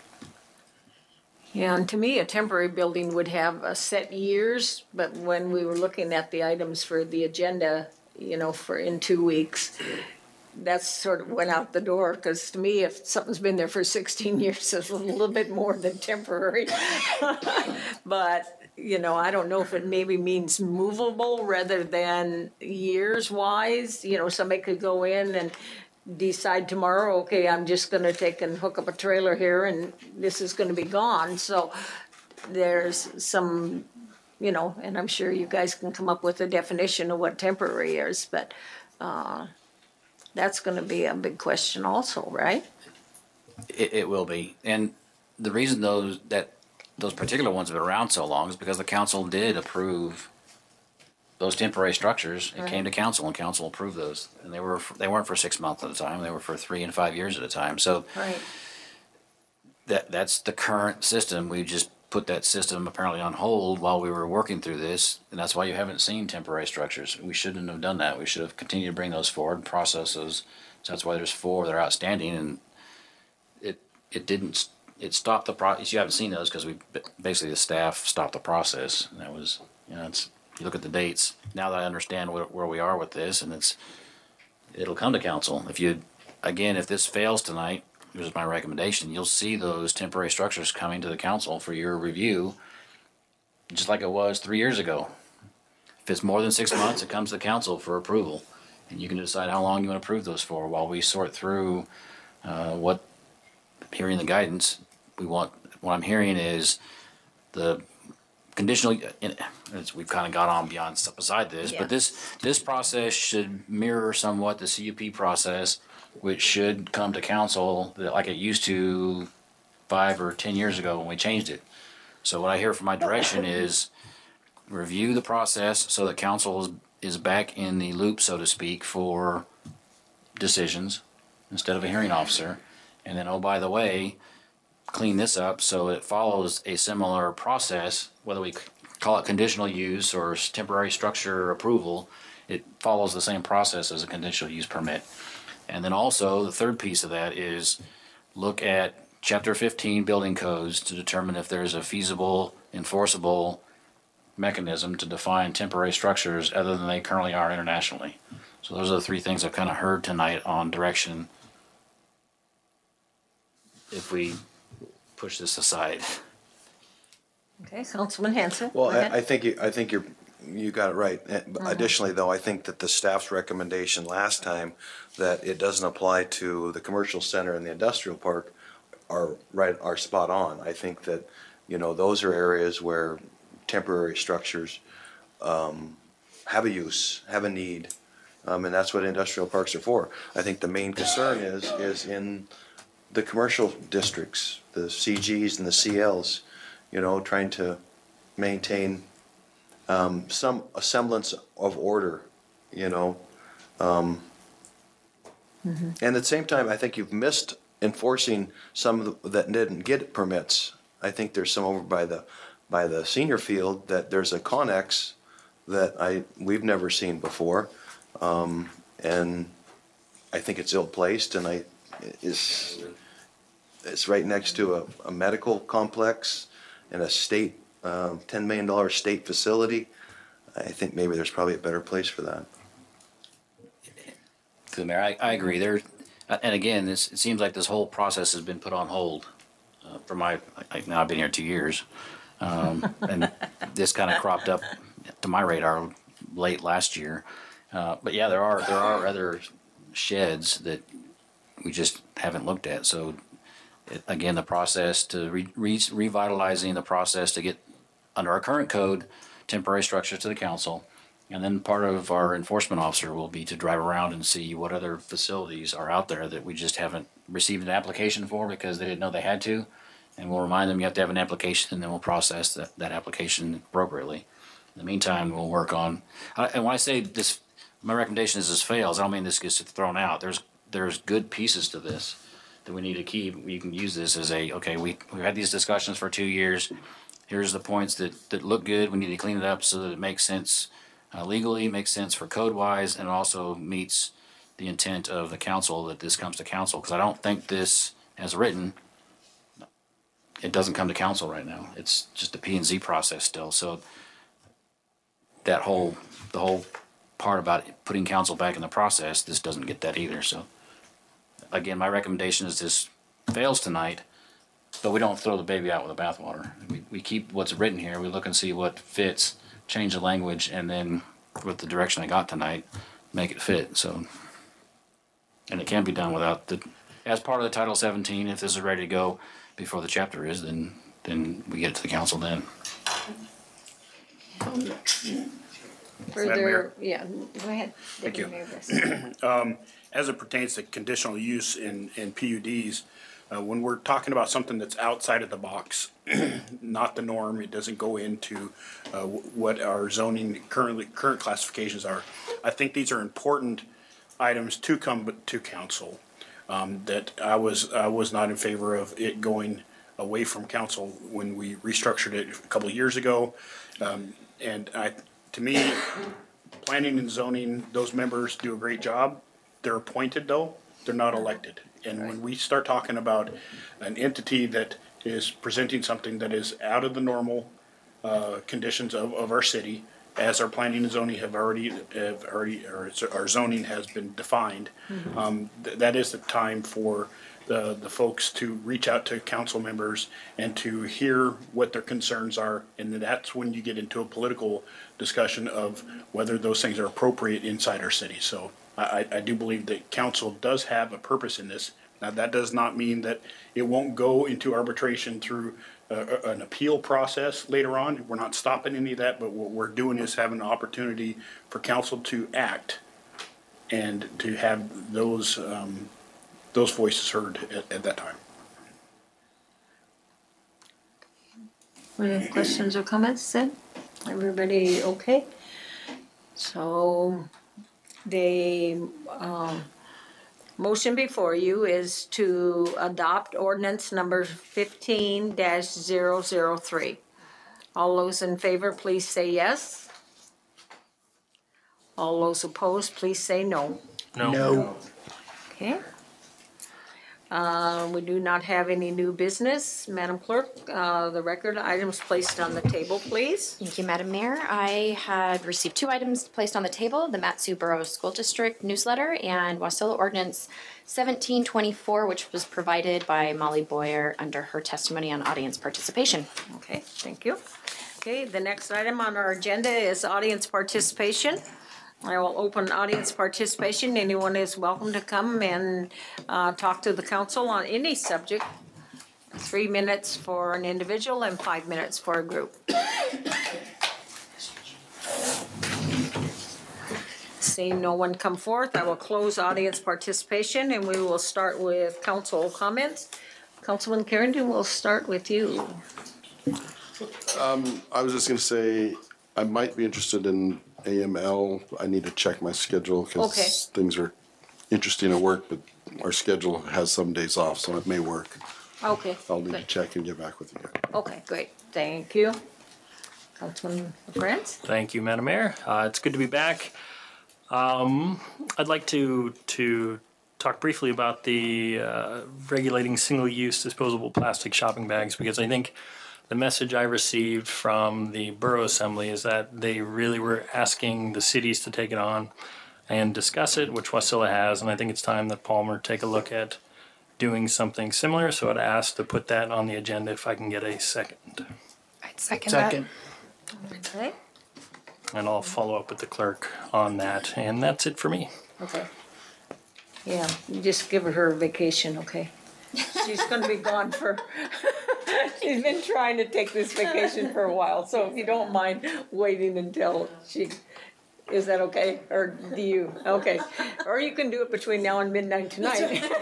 Yeah, and to me, a temporary building would have a set years, but when we were looking at the items for the agenda, you know, for in two weeks, that sort of went out the door, because to me, if something's been there for sixteen years, it's a little bit more than temporary. But, you know, I don't know if it maybe means movable rather than years-wise. You know, somebody could go in and decide tomorrow, okay, I'm just gonna take and hook up a trailer here and this is gonna be gone. So there's some, you know, and I'm sure you guys can come up with a definition of what temporary is, but uh, that's gonna be a big question also, right? It, it will be. And the reason those, that those particular ones have been around so long is because the council did approve those temporary structures. It Right. came to council and council approved those. And they were, they weren't for six months at a time. They were for three and five years at a time. So Right. that, that's the current system. We just put that system apparently on hold while we were working through this. And that's why you haven't seen temporary structures. We shouldn't have done that. We should have continued to bring those forward and process those. So that's why there's four that are outstanding. And it, it didn't, it stopped the process. You haven't seen those because we, basically the staff stopped the process. And that was, you know, it's, you look at the dates, now that I understand where, where we are with this, and it's, it'll come to council. If you, again, if this fails tonight, here's my recommendation, you'll see those temporary structures coming to the council for your review, just like it was three years ago. If it's more than six months, it comes to the council for approval. And you can decide how long you want to approve those for while we sort through uh, what, hearing the guidance, we want, what I'm hearing is the conditional, it's, we've kind of got on beyond stuff beside this, Yeah. but this, this process should mirror somewhat the C U P process, which should come to council like it used to five or ten years ago when we changed it. So what I hear from my direction is review the process so that council is, is back in the loop, so to speak, for decisions instead of a hearing officer. And then, oh, by the way, clean this up so it follows a similar process, whether we call it conditional use or temporary structure approval, it follows the same process as a conditional use permit. And then also, the third piece of that is look at chapter fifteen building codes to determine if there's a feasible, enforceable mechanism to define temporary structures other than they currently are internationally. So those are the three things I've kind of heard tonight on direction if we push this aside. Okay, Councilman Hanson. Well, go ahead. I, I think you, I think you're, you got it right. Uh, Additionally, though, I think that the staff's recommendation last time that it doesn't apply to the commercial center and the industrial park are right, are spot on. I think that, you know, those are areas where temporary structures um, have a use, have a need, um, and that's what industrial parks are for. I think the main concern is is in the commercial districts, the C Gs and the C Ls, you know, trying to maintain um, some a semblance of order, you know. Um, Mm-hmm. And at the same time, I think you've missed enforcing some of the, that didn't get permits. I think there's some over by the by the senior field that there's a Connex that I we've never seen before, um, and I think it's ill placed, and I is it's right next to a, a medical complex and a state um, ten million dollar state facility. I think maybe there's probably a better place for that. To the mayor, I, I agree. There, uh, and again, this it seems like this whole process has been put on hold uh, for my. I, now I've been here two years, um, and this kind of cropped up to my radar late last year. Uh, but yeah, there are there are other sheds that we just haven't looked at. So it, again, the process to re, re, revitalizing the process to get under our current code temporary structures to the council. And then part of our enforcement officer will be to drive around and see what other facilities are out there that we just haven't received an application for because they didn't know they had to. And we'll remind them you have to have an application, and then we'll process that, that application appropriately. In the meantime, we'll work on, uh, and when I say this, my recommendation is this fails, I don't mean this gets thrown out. There's there's good pieces to this. that we need to keep, you can use this as a, okay, we, we've had these discussions for two years. Here's the points that, that look good. We need to clean it up so that it makes sense uh, legally, makes sense for code wise, and also meets the intent of the council that this comes to council. Because I don't think this, as written, it doesn't come to council right now. It's just a P and Z process still. So that whole, the whole part about putting council back in the process, this doesn't get that either. So again, my recommendation is this fails tonight, but we don't throw the baby out with the bathwater. We, we keep what's written here. We look and see what fits, change the language, and then with the direction I got tonight, make it fit. So, and it can be done without the, as part of the Title seventeen, if this is ready to go before the chapter is, then, then we get it to the council then. Further, yeah, go ahead. Thank you. Deputy Mayor Best. Um, as it pertains to conditional use in, in P U Ds, uh, when we're talking about something that's outside of the box, not the norm, it doesn't go into uh, what our zoning currently, current classifications are. I think these are important items to come to council. Um, that I was, I was not in favor of it going away from council when we restructured it a couple of years ago. Um, and I, to me, planning and zoning, those members do a great job. They're appointed though, they're not elected. And when we start talking about an entity that is presenting something that is out of the normal uh, conditions of, of our city, as our planning and zoning have already, have already, or our zoning has been defined, Mhm. um, th- that is the time for the, the folks to reach out to council members and to hear what their concerns are. And then that's when you get into a political discussion of whether those things are appropriate inside our city. So I, I I do believe that council does have a purpose in this. Now, that does not mean that it won't go into arbitration through uh, an appeal process later on. We're not stopping any of that, but what we're doing is having an opportunity for council to act and to have those, um, those voices heard at, at that time. Any questions or comments then? Everybody okay? So the um, motion before you is to adopt ordinance number fifteen dash zero zero three. All those in favor, please say yes. All those opposed, please say no. No. No. Okay. Uh, we do not have any new business. Madam Clerk, uh, the record items placed on the table, please. Thank you, Madam Mayor. I had received two items placed on the table, the Matsu Borough School District newsletter and Wasilla Ordinance seventeen twenty-four, which was provided by Molly Boyer under her testimony on audience participation. Okay, thank you. Okay, the next item on our agenda is audience participation. I will open audience participation. Anyone is welcome to come and uh, talk to the council on any subject. Three minutes for an individual and five minutes for a group. Seeing no one come forth, I will close audience participation and we will start with council comments. Councilman Carrington, we'll start with you. Um, I was just gonna say, I might be interested in A M L. I need to check my schedule Okay. because things are interesting at work, but our schedule has some days off, so it may work. Okay. I'll need to good. check and get back with you guys. Okay, great. Thank you. Councilman France? Thank you, Madam Mayor. Uh, it's good to be back. Um, I'd like to to talk briefly about the uh, regulating single-use disposable plastic shopping bags, because I think the message I received from the Borough Assembly is that they really were asking the cities to take it on and discuss it, which Wasilla has, and I think it's time that Palmer take a look at doing something similar, so I'd ask to put that on the agenda if I can get a second. I'd second, Second. Okay. And I'll follow up with the clerk on that, and that's it for me. Okay. Yeah, you just give her a vacation, okay? She's gonna be gone for, she's been trying to take this vacation for a while, so if you don't mind waiting until she, is that okay? Or do you, okay. Or you can do it between now and midnight tonight.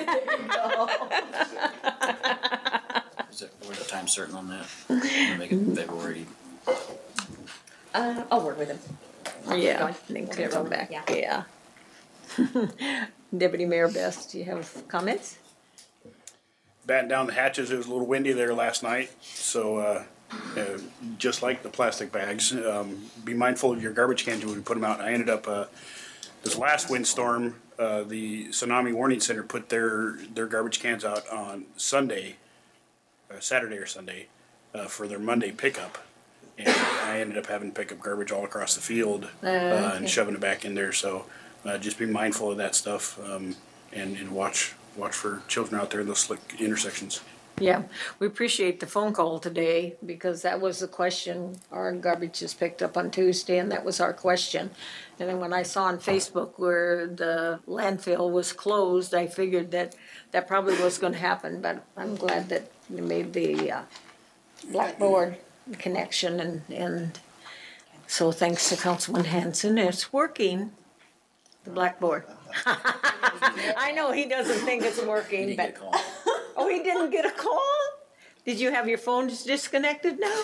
Is there, where's the time certain on that? We'll make it February. Uh, I'll work with him. Yeah, Go then on. can come back, Yeah. yeah. Deputy Mayor Best, do you have comments? batten down the hatches. It was a little windy there last night, so uh, uh, just like the plastic bags, um, be mindful of your garbage cans when you put them out. I ended up uh, this last windstorm. Uh, the Tsunami Warning Center put their their garbage cans out on Sunday, uh, Saturday or Sunday, uh, for their Monday pickup, and I ended up having to pick up garbage all across the field uh, okay. and shoving it back in there. So uh, just be mindful of that stuff, um, and, and watch watch for children out there in those slick intersections. Yeah, we appreciate the phone call today because that was the question. Our garbage is picked up on Tuesday and that was our question. And then when I saw on Facebook where the landfill was closed, I figured that that probably was going to happen, but I'm glad that you made the uh, Blackboard connection and, and so thanks to Councilman Hanson. It's working, the Blackboard. I know he doesn't think it's working, but. Oh, he didn't get a call? Did you have your phone disconnected now?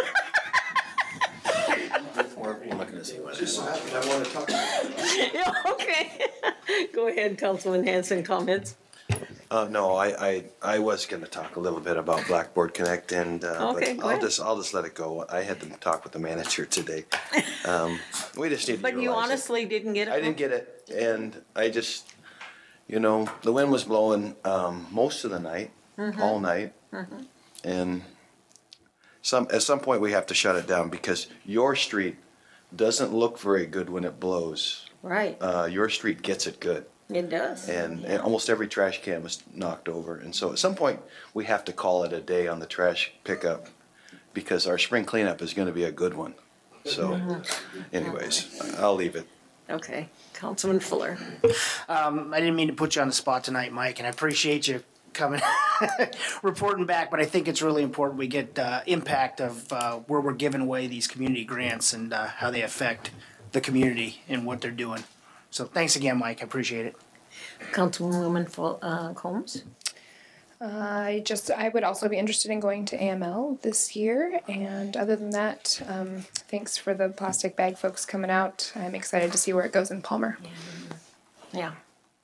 We're looking to see what it Just is. so happens I want to talk about it. Yeah, okay. Go ahead, Councilman Hanson, comments. Uh, no, I, I, I was gonna talk a little bit about Blackboard Connect and, uh, Okay, but go I'll ahead. just, I'll just let it go. I had to talk with the manager today. Um, we just need to But you utilize it. honestly didn't get it? I didn't get it, and I just, you know, the wind was blowing um, most of the night, all night, and some at some point we have to shut it down because your street doesn't look very good when it blows. Right, Uh, your street gets it good, it does. and, and almost every trash can was knocked over, and so at some point we have to call it a day on the trash pickup because our spring cleanup is going to be a good one. So, anyways, I'll leave it. Okay, Councilman Fuller. Um, I didn't mean to put you on the spot tonight, Mike, and I appreciate you coming, reporting back, but I think it's really important we get uh, impact of uh, where we're giving away these community grants and uh, how they affect the community and what they're doing. So thanks again, Mike. I appreciate it. Councilwoman Fol- uh, Combs? I just, I would also be interested in going to A M L this year. And other than that, um, thanks for the plastic bag folks coming out. I'm excited to see where it goes in Palmer. Yeah.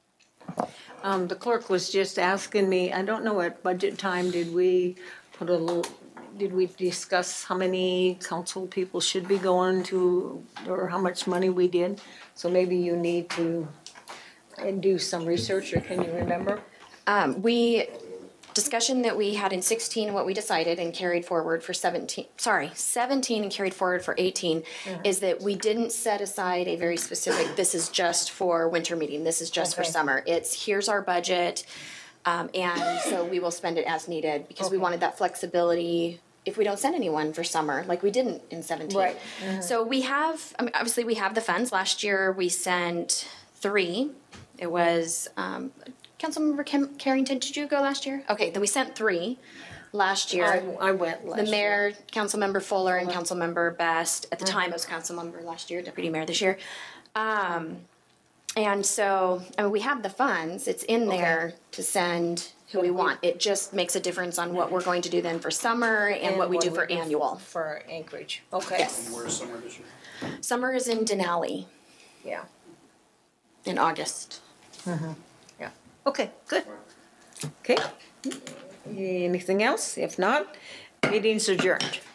Um, the clerk was just asking me, I don't know at budget time, did we put a little, did we discuss how many council people should be going to, or how much money we did? So maybe you need to uh, do some research, or can you remember? Um, we, discussion that we had in sixteen, what we decided and carried forward for seventeen, sorry, seventeen and carried forward for eighteen, is that we didn't set aside a very specific, this is just for winter meeting, this is just for Okay. summer. It's, here's our budget, um, and so we will spend it as needed, because we Okay. wanted that flexibility if we don't send anyone for summer, like we didn't in seventeen. Right. So we have, I mean, obviously we have the funds. Last year we sent three. It was, um, Councilmember Kim- Carrington, did you go last year? Okay, then we sent three last year. I, I went last The year. mayor, Councilmember Fuller, and Councilmember Best. At the time, it was Councilmember last year, Deputy Mayor this year. Um, and so, I mean, we have the funds. It's in there to send who we want. It just makes a difference on what we're going to do then for summer and, what we do for annual. For Anchorage, okay. Yes. Where's summer this year? Summer is in Denali Yeah, in August. yeah. Okay, good. Okay. Anything else? If not, meeting's adjourned.